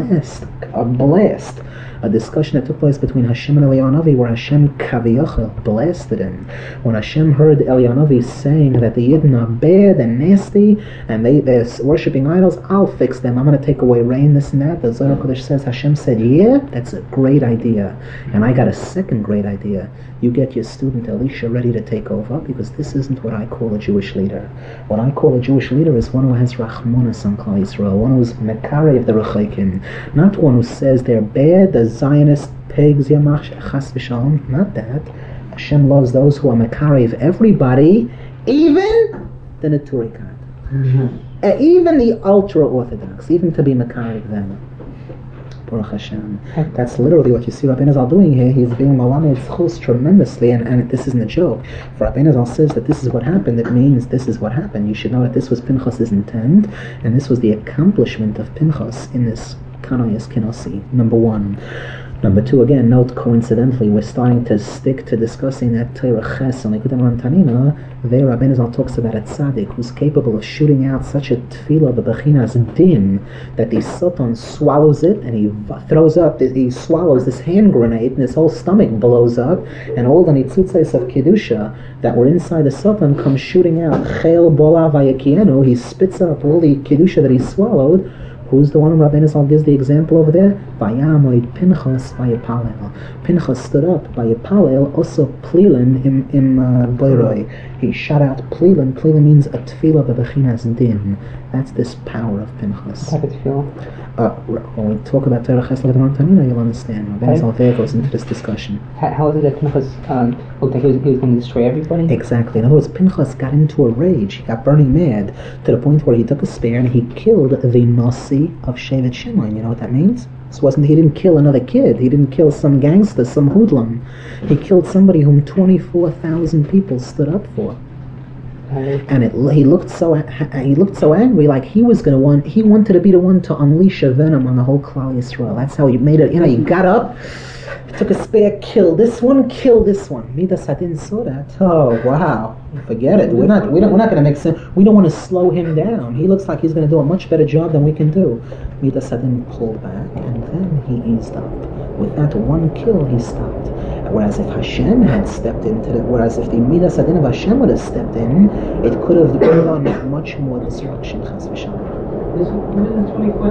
discussion that took place between Hashem and Eliyahu Hanavi, where Hashem Kaviyachal blasted him. When Hashem heard Eliyahu Hanavi saying that the Yidden are bad and nasty, and they're worshipping idols, I'll fix them, I'm going to take away rain, this and that. The Zohar Kodesh says, Hashem said, yeah, that's a great idea. And I got a second great idea. You get your student Elisha ready to take over, because this isn't what I call a Jewish leader. What I call a Jewish leader is one who has Rachmanas on Klal Yisrael, one who's Mekarev the Rechakim, not one who says they're bad, the Zionist pigs, Yamach Chas v'Shalom. Not that. Hashem loves those who are Mekarev everybody, even the Neturikat, even the ultra-Orthodox, even to be Mekarev them. Baruch Hashem. That's literally what you see Rabbeinu Zal doing here. He's being malamed zechus tremendously, and this isn't a joke. If Rabbeinu Zal says that this is what happened, it means this is what happened. You should know that this was Pinchas' intent, and this was the accomplishment of Pinchas in this Kanayas Kenosi. Number one. Number two, again, note coincidentally, we're starting to stick to discussing that Torah Ches and Likutei Moharan Tanina. There, Rabbeinu Zal talks about a tzaddik who's capable of shooting out such a tefillah b'bechinas din that the Satan swallows it and he throws up. He swallows this hand grenade and his whole stomach blows up, and all the nitzutzes of kedusha that were inside the Satan come shooting out. Chel bola vayakienu. He spits up all the kedusha that he swallowed. Who's the one Rabbeinu Zal gives the example over there? Vayamoid Pinchas vayipalel. Pinchas stood up vayipalel, also plilin im boiroi. He shot out plilin. Plilin means a tefillah bebechinas din. That's this power of Pinchas. What type of tefillah? When we talk about Torah Ches Likutei Moharan Tanina, you'll understand. Rabbeinu Zal there goes into this discussion. How is it that Pinchas looked like he was going to destroy everybody? Exactly. In other words, Pinchas got into a rage. He got burning mad to the point where he took a spear and he killed the Nasi of Shevet Shimon. You know what that means? He didn't kill another kid. He didn't kill some gangster, some hoodlum. He killed somebody whom 24,000 people stood up for. And he looked so angry, like he wanted to be the one to unleash a venom on the whole Klal Yisrael. That's how he made it. He got up, took a spear, killed this one. Midas Hadin saw that. Oh wow, forget it. We're not going to make sense. We don't want to slow him down. He looks like he's going to do a much better job than we can do. Midas Hadin pulled back, and then he eased up. With that one kill, he stopped. Whereas if Hashem had stepped into it, whereas if the Midas Hadin of Hashem would have stepped in, it could have done much more destruction. Chas v'shalom. What did the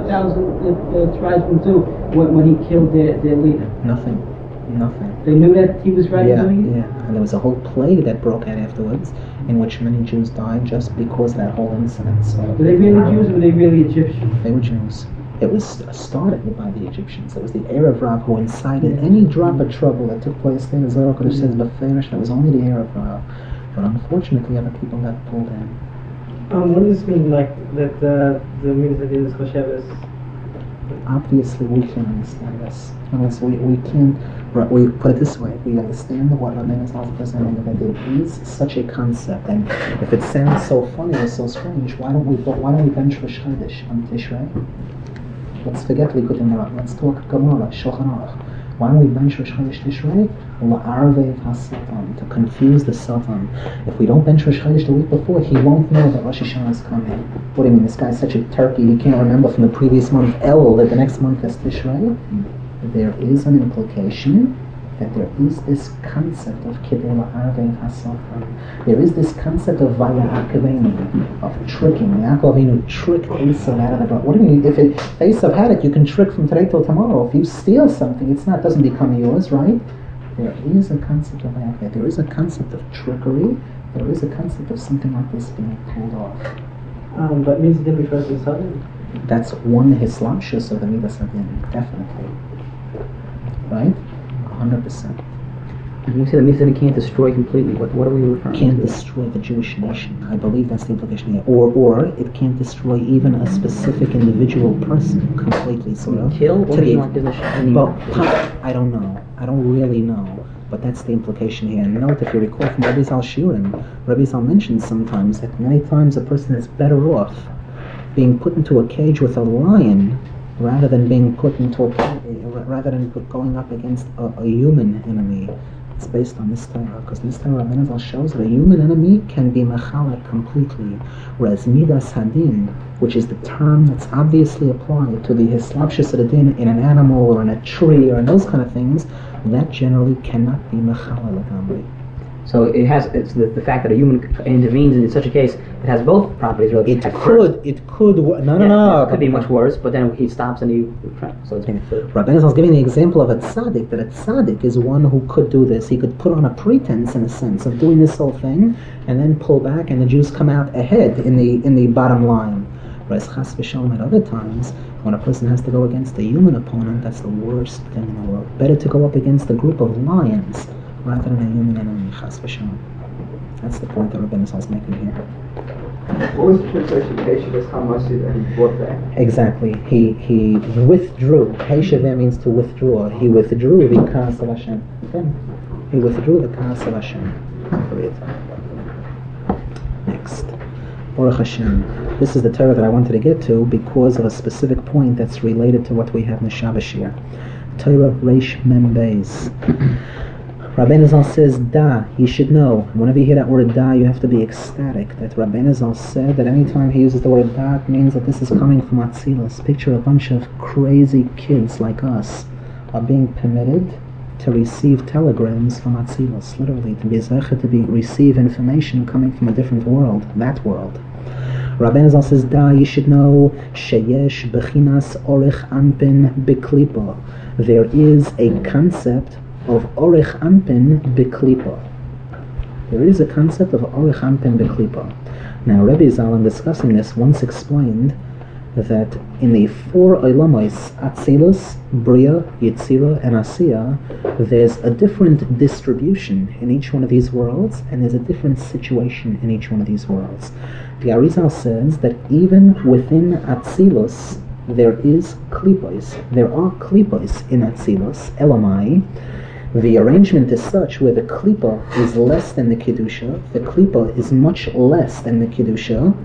24,000 tribesmen do when he killed their leader? Nothing. They knew that he was right doing it? Yeah. And there was a whole plague that broke out afterwards, in which many Jews died just because of that whole incident. So Were they really Jews or were they really Egyptians? they were Jews. It was started by the Egyptians. It was the Erev Rav who incited any drop of trouble that took place there. The Zohar Kodesh says, "Beferish," that was only the Erev Rav. But unfortunately, other people got pulled in. What does this mean, like, that the means that it is Chosheves? Obviously, we can't understand this. Unless we can't. We put it this way: we understand what Rabbeinu Zal is presenting, that there is such a concept, and if it sounds so funny or so strange, why don't we bench Rosh Chodesh on Tishrei? Let's forget Likutei Moharan. Let's talk Gemara, Shulchan Aruch. Why don't we bench Rosh Chodesh Tishrei? La'arvev ha-Satan, to confuse the Satan. If we don't bench Rosh Chodesh the week before, he won't know that Rosh Hashanah is coming. What do you mean? This guy's such a turkey, he can't remember from the previous month Elul that the next month is Tishrei? There is an implication that there is this concept of Kidei La'arvev ha-Satan. There is this concept of Vaya'akavenu, of tricking. Yaakov Avinu tricked Esav out of the bride. What do you mean? If Esav had it, you can trick from today till tomorrow. If you steal something, it doesn't become yours, right? There is a concept of Vaya'akavenu. There is a concept of trickery. There is a concept of something like this being pulled off. But means it didn't refers to Satan? That's one hislapshus of the Midas Hadin, definitely. Right? 100%. And you said that means that it can't destroy completely. What are we referring Can't to? destroy the Jewish nation. I believe that's the implication here. Or it can't destroy even a specific individual person completely, sort of. Kill? Or To the- well, I don't know. I don't really know. But that's the implication here. And note, if you recall from Rabbi Zal Shiurim, Rabbi Zal mentions sometimes that many times a person is better off being put into a cage with a lion rather than being put into rather than going up against a human enemy. It's based on this Torah, because this Torah Rabbeinu Zal shows that a human enemy can be mechalek completely, whereas midas hadin, which is the term that's obviously applied to the hislapshus adin in an animal or in a tree or in those kind of things, that generally cannot be mechalek legamri. So it's the fact that a human intervenes in such a case, it has both properties really. It could, It could be much worse, but then he stops and so it's Rabbeinu Zal is giving the example of a tzaddik, that a tzaddik is one who could do this. He could put on a pretense, in a sense, of doing this whole thing, and then pull back, and the Jews come out ahead in the bottom line. Whereas chas v'shalom at other times, when a person has to go against a human opponent, that's the worst thing in the world. Better to go up against a group of lions rather than a human enemy, chas v'shalom. That's the point that Rabbeinu Zal is making here. What was the translation of Heshavas Hamasi that he brought back? Exactly. He withdrew. Heshaveh means to withdraw. He withdrew the Kaas of Hashem. Okay. He withdrew the Kaas of Hashem. Next. Baruch Hashem. This is the Torah that I wanted to get to because of a specific point that's related to what we have in the Shabbos here. Torah Reish Mem Beis. Rabbeinu Zal says, da, you should know. Whenever you hear that word da, you have to be ecstatic. That Rabbeinu Zal said that anytime he uses the word da, it means that this is coming from Atzilus. Picture a bunch of crazy kids like us are being permitted to receive telegrams from Atzilus, literally, to be zecher, to receive information coming from a different world, that world. Rabbeinu Zal says, da, you should know, sheyesh bechinas orech anpin beklipa. There is a concept of orech anpin beklipa. There is a concept of orech anpin beklipa. Now, Rebbe Zal, in discussing this, once explained that in the four Olamos, Atzilus, Bria, Yetzira, and Asiya, there's a different distribution in each one of these worlds, and there's a different situation in each one of these worlds. The Arizal says that even within Atzilus, there is klipos. There are klipos in Atzilus, Elamai. The arrangement is such where the klipa is less than the kedusha, the klipa is much less than the kedusha,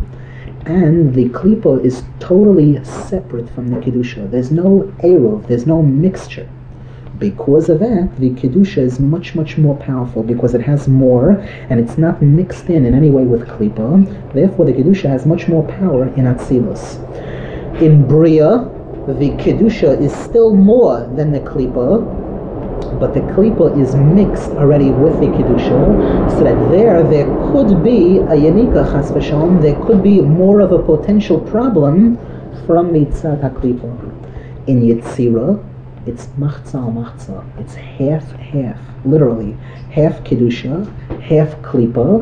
and the klipa is totally separate from the kedusha. There's no eruv, there's no mixture. Because of that, the kedusha is much, much more powerful because it has more, and it's not mixed in any way with klipa. Therefore, the kedusha has much more power in Atzilus. In Bria, the kedusha is still more than the klipa, but the klipa is mixed already with the kedusha, so that there could be a yanika chas v'shalom, there could be more of a potential problem from mitzat haklipa. In Yetzira, it's machza, it's half, literally half kedusha, half klipa,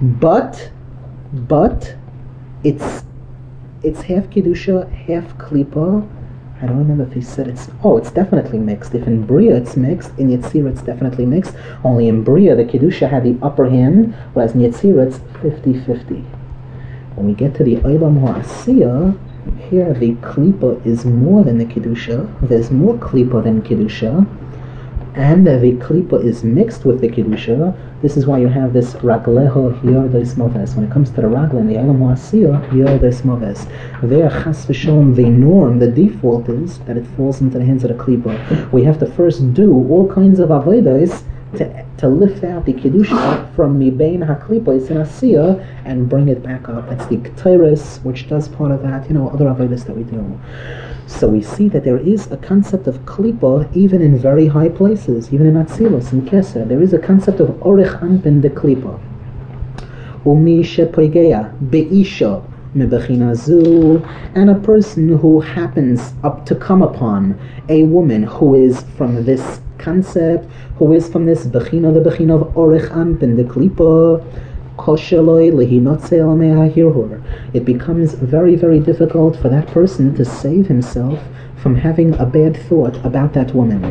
but it's half kedusha, half klipa. I don't remember if he said it's definitely mixed. If in Bria it's mixed, in Yetzirah it's definitely mixed. Only in Bria the Kedusha had the upper hand, whereas in Yetzirah it's 50-50. When we get to the Olam HaAsiya, here the Klipa is more than the Kedusha. There's more Klipa than Kedusha. And the Klipa is mixed with the Kedusha. This is why you have this Ragleho Yordes Moves. When it comes to the Ragle in the Olam HaAsiya, Yordes Moves. There, Chas v'Shalom, the norm, the default is that it falls into the hands of the Klipa. We have to first do all kinds of avodas to lift out the Kedusha from Mibein HaKlipa in Asiya and bring it back up. That's the Ketores, which does part of that, other avodas that we do. So we see that there is a concept of klipa even in very high places, even in Atzilus, in Keser. There is a concept of orech anpin de klipa. Umi shepoigea be'isha mebechina zu, and a person who happens to come upon a woman who is from this concept, who is from this bechina, the bechina of orech anpin de klipa, it becomes very, very difficult for that person to save himself from having a bad thought about that woman.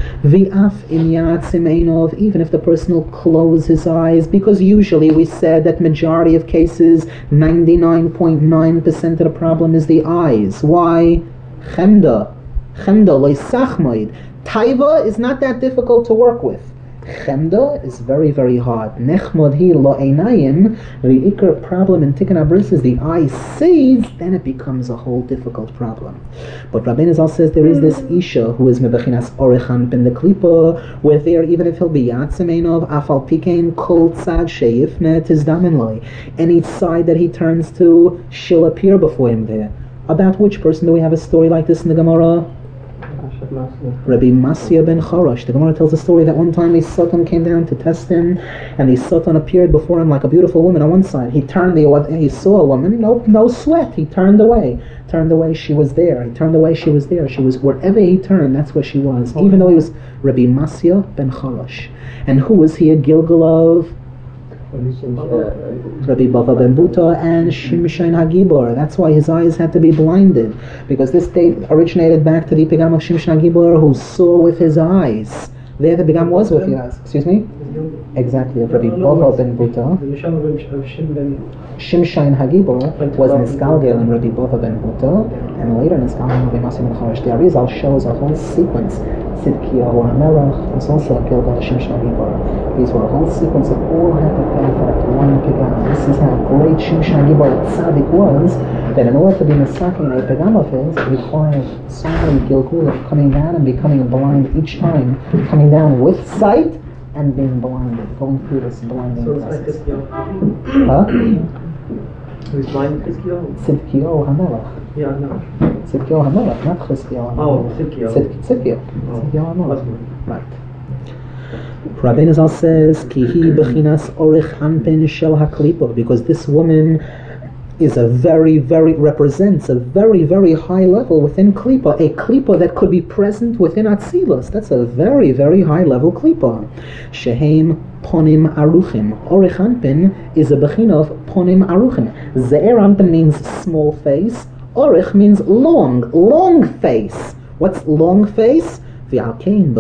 Even if the person will close his eyes, because usually we said that majority of cases, 99.9% of the problem is the eyes. Why? Chemda loisachmoid. Taiva is not that difficult to work with. Chemda is very, very hard. Nechmod hi lo einayim. The ikar problem in Tikkun Abris is the eye sees, then it becomes a whole difficult problem. But Rabbeinu Zal says there is this Isha who is mebechinas orechan ben the klipa, where there, even if he'll be yatsemenov, afal pikein kol tzad sheyifne tizdamin loy. Any side that he turns to, she'll appear before him there. About which person do we have a story like this in the Gemara? Rabbi Masya ben Charash. The Gemara tells a story that one time the Satan came down to test him, and the Satan appeared before him like a beautiful woman on one side. He saw a woman, no sweat. He turned away, she was there. He turned away, she was there. She was wherever he turned, that's where she was. Even though he was Rabbi Masya ben Charash. And who was he a Gilgal of? Rabbi Bava ben Buta and Shimshon HaGibor. That's why his eyes had to be blinded, because this date originated back to the Pigam of Shimshon HaGibor, who saw with his eyes. There the Pigam was with his eyes. Excuse me? Exactly, of Rabbi Bava ben Buta. Shimshon HaGibor was Niskalgel and Rabbi Bava ben Buta, and later Niskalgel and Rabbi Masya ben Charash. The Arizal shows a whole sequence. Tzidkiyahu HaMelech was also a Gilgal Shimshon HaGibor. These were a whole sequence of all had to pay for that one Pigam. This is how great Shimshon HaGibor Tzaddik was, that in order to be Mesaking a Pigam of his, it required so many Gilgulim coming down and becoming blind each time, coming down with sight and being blinded, going through this blinding process. Huh? Who's blind? Tzidkiyahu HaMelech. Yeah, no. Tzidkiyahu HaMelech, not Chizkiyahu HaMelech. Oh, Tzidkiyahu. Tzidkiyahu HaMelech. Right. Rabbeinu Zal says, Kihi bechinas orich anpin shel haklipa, because this woman is represents a very, very high level within klipa, a klipa that could be present within Atzilus. That's a very, very high level klipa. Shehem ponim aruchim. Orich anpin is a bechina of ponim aruchim. Ze'er anpin means small face. Orich means long face. What's long face? This woman,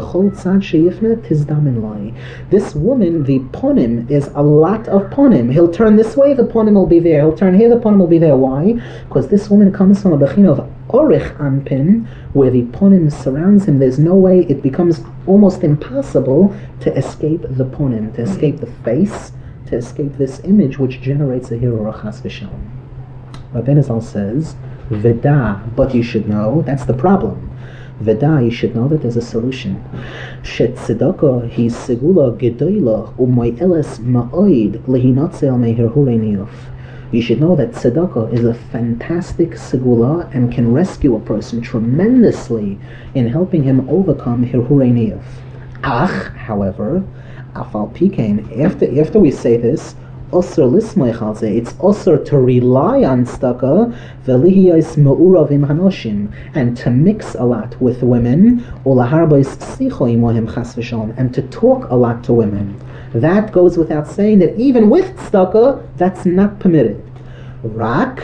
the ponim, is a lot of ponim. He'll turn this way, the ponim will be there. He'll turn here, the ponim will be there. Why? Because this woman comes from a bechina of orich anpin, where the ponim surrounds him. There's no way, it becomes almost impossible to escape the ponim, to escape the face, to escape this image which generates a hero, chas v'shalom. Rabbeinu Zal says, Veda, but you should know, that's the problem. Veda, you should know that there's a solution. Shet tzedakah hi segula gedoyla u'moyeles ma'oid lehinatzel meher hureniyuf. You should know that tzedakah is a fantastic segula and can rescue a person tremendously in helping him overcome hirhureniyuf. Ach, however, afal pikein, after we say this, it's also to rely on tzedakah and to mix a lot with women and to talk a lot to women. That goes without saying that even with tzedakah, that's not permitted. Rak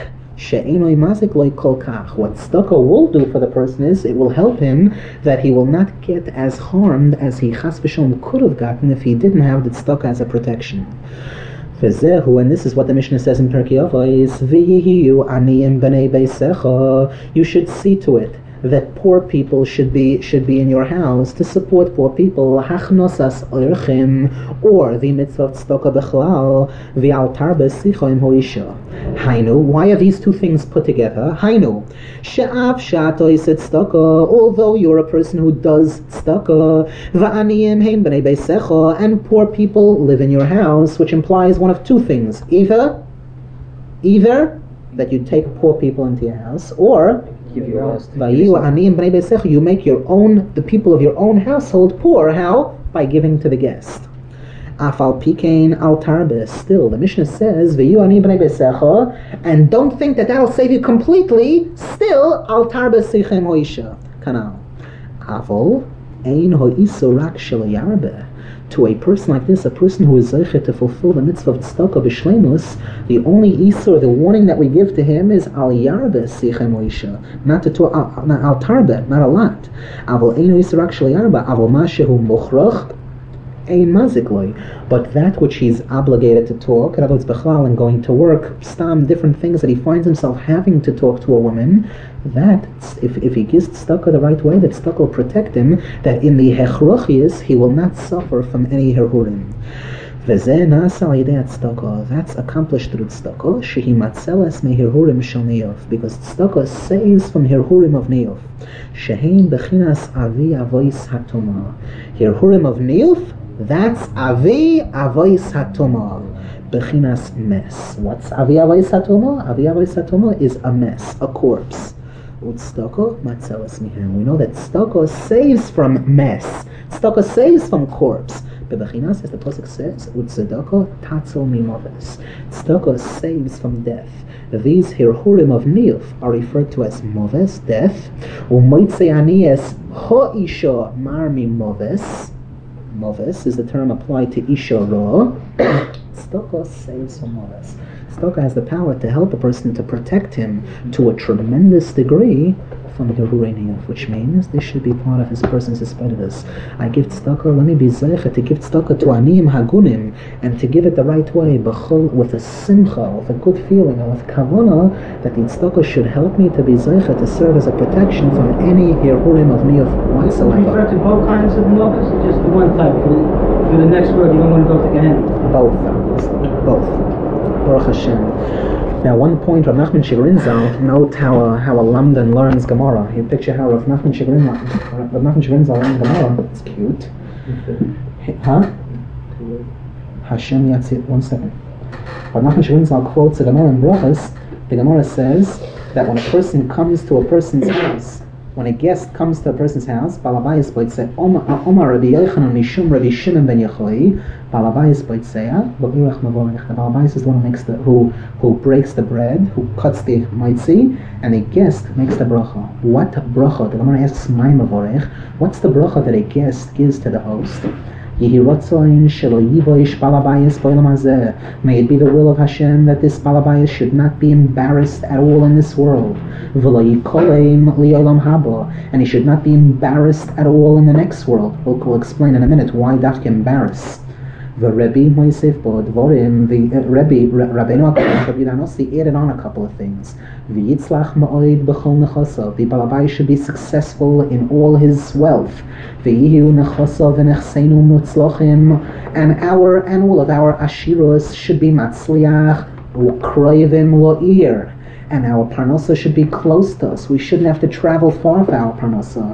what tzedakah will do for the person is it will help him that he will not get as harmed as he chas v'shalom could have gotten if he didn't have the tzedakah as a protection. And this is what the Mishnah says in Pirkei Avos, you should see to it that poor people should be in your house to support poor people, or the mitzvah of tzedakah bechlal, v'altar b'sicha im hoisha. Hainu, why are these two things put together? Hainu, she'av sha'ato yised tzedakah, although you're a person who does tzedakah, v'aniyim hein b'nei beisecha, and poor people live in your house, which implies one of two things: either that you take poor people into your house, or Give your best. you make the people of your own household poor. How? By giving to the guest. Afal pikein al tarbes. Still, the Mishnah says, and don't think that'll save you completely. Still, al tarbes sichem hoisha. Kanal. Avol ein hoisu rak shel yarbe. To a person like this, a person who is zeichet to fulfill the mitzvah of tzedakah b'shleimus, the only isur, the warning that we give to him is al yarbe sichem hoisha, not al tarbe, not a lot. Avol ein hoisu rak shel yarbe, avol mashehu mochrach. ein mazikloi. But that which he's obligated to talk, in other words, bechlal and going to work, stam, different things that he finds himself having to talk to a woman, that, if he gives tzedakah the right way, that tzedakah will protect him, that in the hechrochias, he will not suffer from any herhurim. That's accomplished through tzedakah, shehi matzeles me herhurim shel neyof, because tzedakah saves from herhurim of neyof. Shehein bechinas avi avois hatoma. Herhurim of neyof, that's avi avois hatoma. Bechinas mes. What's avi avois hatoma? Avi avois hatoma is a mess, a corpse. Tzedakah matzeles mihem. We know that tzedakah saves from mess. Tzedakah saves from corpse. Bebechinas, as the pasuk says, utzedakah tatzol mimoves. Tzedakah saves from death. These herhurim of niyuf are referred to as moves, death. Umoitze anies ha'isha mar mimoves. Moves is the term applied to isha ra. Tzedakah saves from moves. Tzedakah has the power to help a person, to protect him to a tremendous degree from herhurim, which means this should be part of his person's asparagus. I give tzedakah, let me be zeicha to give tzedakah to aniyim hagunim, and to give it the right way, with a simcha, with a good feeling, and with kavanah, that the tzedakah should help me to be zeicha, to serve as a protection from any herhurim of niyuf whatsoever. Do you refer to both kinds of mothers, or just the one type? For the next word, you don't want to go to Gehenna. Both. Baruch Hashem. Now, one point, Rav Nachman Shigrin Zal, note how a Lamdan learns Gemara. You picture how Rav Nachman Shigrin Zal learns Gemara. It's cute. Huh? Hashem Yatzit. 1 second. Rav Nachman Shigrin Zal quotes the Gemara in Brachas. The Gemara says that when a person comes to a person's house, when a guest comes to a person's house, Balabayis Boitzeh, Omar Rabbi Yochanan Mishum Rabbi Shimon ben Yochai, Balabayis Boitzeh, Ba'irach Mavorech. The Balabayis is the one who breaks the bread, who cuts the maitzi, and a guest makes the bracha. What bracha? The Gemara asks, Mai Mavorech. What's the bracha that a guest gives to the host? May it be the will of Hashem that this balabayas should not be embarrassed at all in this world. And he should not be embarrassed at all in the next world. We'll explain in a minute why dafka embarrass. The Rebbe Moisef Bo Dvorim, the Rabbeinu HaKadosh added on a couple of things. V'yitzlach ma'oid b'chol nechosav. The balabai should be successful in all his wealth. V'yihu nechosav v'nechseinu mutzlochim. And all of our ashiros should be matzliach u'kroivim lo'ir. And our parnasa should be close to us. We shouldn't have to travel far for our parnasa.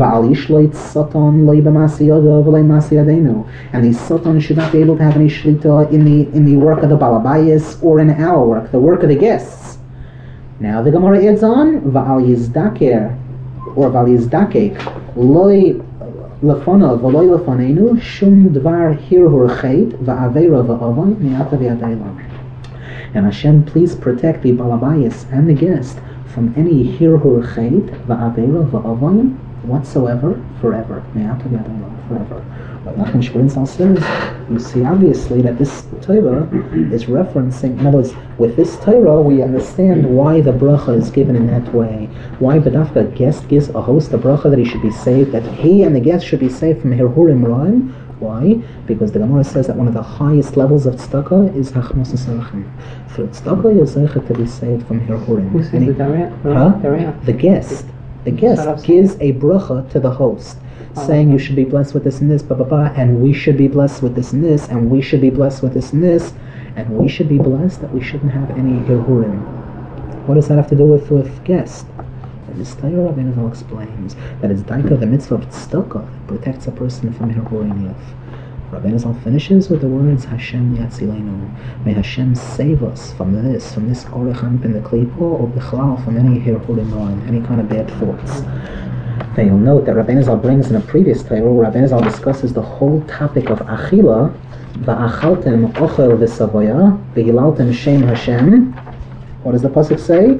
And the satan should not be able to have any shlita in the work of the balabayas or in our work, the work of the guests. Now the Gemara adds on, Va'al yizdaker, or Va'al yizdakek, loy lefana v'loy lefanenu, shum dvar hirhur chet, va'avera va'avay, mi'ata v'yadaylam. And Hashem, please protect the balabayas and the guest from any hirhur chait, va'avera, va'avayim, whatsoever, forever. Me'ata v'yadayim, forever. But Nachman Shigrin Zal says, you see obviously that this Torah is referencing, in other words, with this Torah we understand why the bracha is given in that way. Why B'dafka guest gives a host a bracha that he should be saved, that he and the guest should be saved from hirhurim ra'im. Why? Because the Gemara says that one of the highest levels of tzedakah is hachmas esarachim. Through tzedakah, you're zeichet to be saved from hirhurim. Who says the Dareh? The guest. The guest gives a bracha to the host, saying you should be blessed with this and this, and we should be blessed with this and this, and we should be blessed with this and this, and we should be blessed that we shouldn't have any hirhurim. What does that have to do with guest? This Torah Rabbeinu Zal explains that it's daika the mitzvah of tzedakah that protects a person from hirhurim. Rabbeinu Zal finishes with the words Hashem Yatzilenu. May Hashem save us from this orech in the klipa, or bichlal from any hirhurim, any kind of bad thoughts. Now you'll note that Rabbeinu Zal brings in a previous Torah where Rabbeinu Zal discusses the whole topic of achila, va'achaltem ochel v'savoya, v'hilaltem shem Hashem. What does the pasuk say?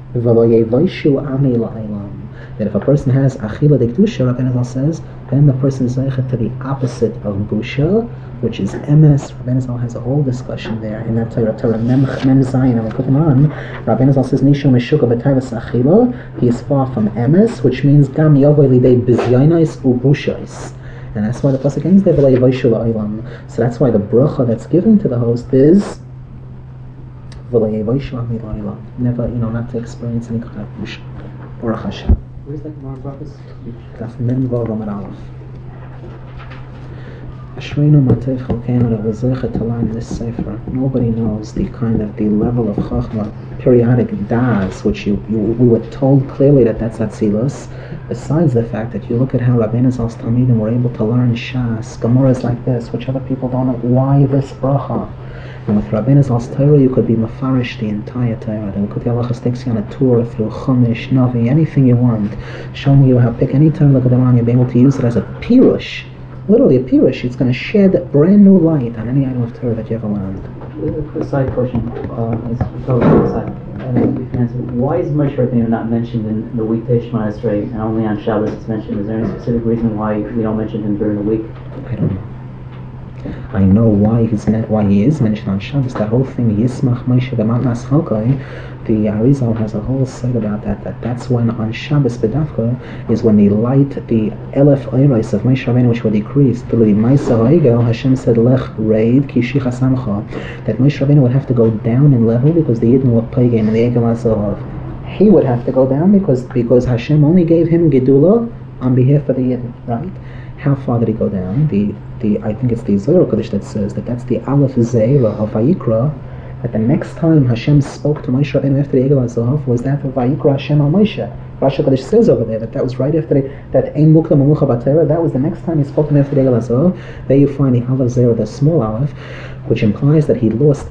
That if a person has achila de kedusha, Rabbeinu Zal says, then the person is zeichet to the opposite of busha, which is emes. Rabbeinu Zal has a whole discussion there in that Torah Mem Zayin, and we put them on. Rabbeinu Zal says, Nishu meshuka b'tayvas achila, he is far from emes, which means gam yovei lidei bizyainais ubushais. And that's why the pasuk ends there, "V'lo yavoshu la'olam." So that's why the bracha that's given to the host is "V'lo yavoshu la'olam." Never, not to experience any kind of mush. Baruch Hashem. Where's that Gemara brachas? Daf Mem Vav Amud Aleph. Ashreinu matei chalkeinu that was zeichet to learn this sefer. Nobody knows the level of chachma, periodic das, which we were told clearly that that's atzilus. Besides the fact that you look at how Rabbeinu Zal's Talmidim were able to learn Shas, Gemaras like this, which other people don't know. Why this bracha? And with Rabbeinu Zal's Torah, you could be mafarish the entire Torah. The Likutei Halachos takes you on a tour through Chumash, Navi, anything you want, showing you how pick any Torah Likutei Halachos, you'll be able to use it as a pirush. Literally a pirush. It's going to shed brand new light on any item of Torah that you ever learned. A quick side question. It's totally aside. Why is Moshe Rabbeinu not mentioned in the weekday Shema Esrei and only on Shabbos it's mentioned? Is there any specific reason why we don't mention him during the week? I don't know. I know why he is mentioned on Shabbos. That whole thing, Yismach Moshe b'matnas chalkai, the Arizal has a whole side about that. That's when on Shabbos B'davka is when the light, the Elef Oiros of Moshe Rabbeinu, which were decreased, to the Maisa Ha'egel, Hashem said, Lech Reid Ki Shicha Samcha, that Moshe Rabbeinu would have to go down in level because the Yidden were pagan and the Egel HaZahav. He would have to go down because Hashem only gave him Gedula on behalf of the Yidden, right? How far did he go down? I think it's the Zohar Kodesh that says that's the Aleph Zeira of Vayikra, that the next time Hashem spoke to Moshe Rabbeinu after the Egel HaZahav was that of Vayikra Hashem al Moshe. Rashi Kodesh says over there that was right after that Ein Mukta Mamucha B'Torah. That was the next time he spoke to him after the Egel HaZahav. There you find the Aleph Zeira, the small Aleph, which implies that he lost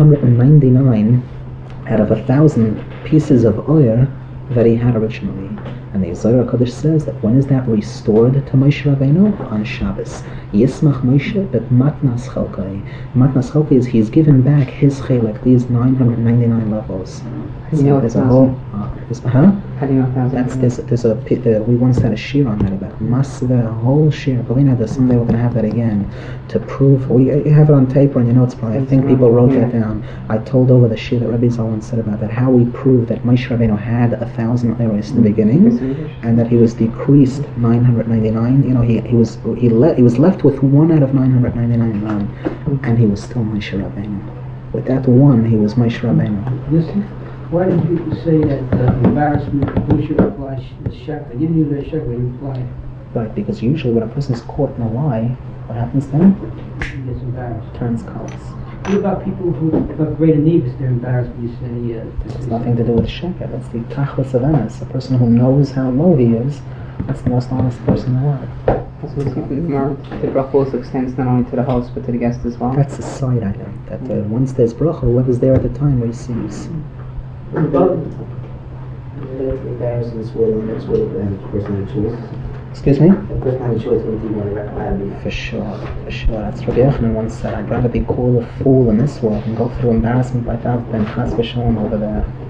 999 out of 1,000 pieces of oil that he had originally. And the Zohar Kodesh says that when is that restored to Moshe Rabbeinu? On Shabbos. Yismach Moshe b'matnas chalkai. Matnas chalkai is he's given back his chelek, these 999 levels. So there's a whole. How do you know 1,000? We once had a shir on that about Masva, a whole shir. Polina, someday we're going to have that again to prove. We have it on paper and notes probably. I think people wrote that down. I told over the shir that Rabbi Zal once said about that, how we prove that Moshe Rabbeinu had 1,000 eros in the beginning and that he was decreased 999. He was left with 1 out of 999 and he was still Moshe Rabbeinu. With that one, he was Moshe Rabbeinu. Why did you say that embarrassment should apply the shekel? You didn't use that shekel, you applied. Right, because usually when a person is caught in a lie, what happens then? He gets embarrassed. Turns colors. What about people who have greater needs? They're embarrassed when you say It's nothing to do with shekel. That's the tachlis of emes. A person who knows how low he is, that's the most honest person in the world. So the bracha also extends not only to the host but to the guest as well? That's a side item. That once there's bracha, whoever's there at the time receives. Excuse me? For sure. That's Rabbi Yochanan once said, I'd rather be called a fool in this world and go through embarrassment like that than chas v'shalom over there.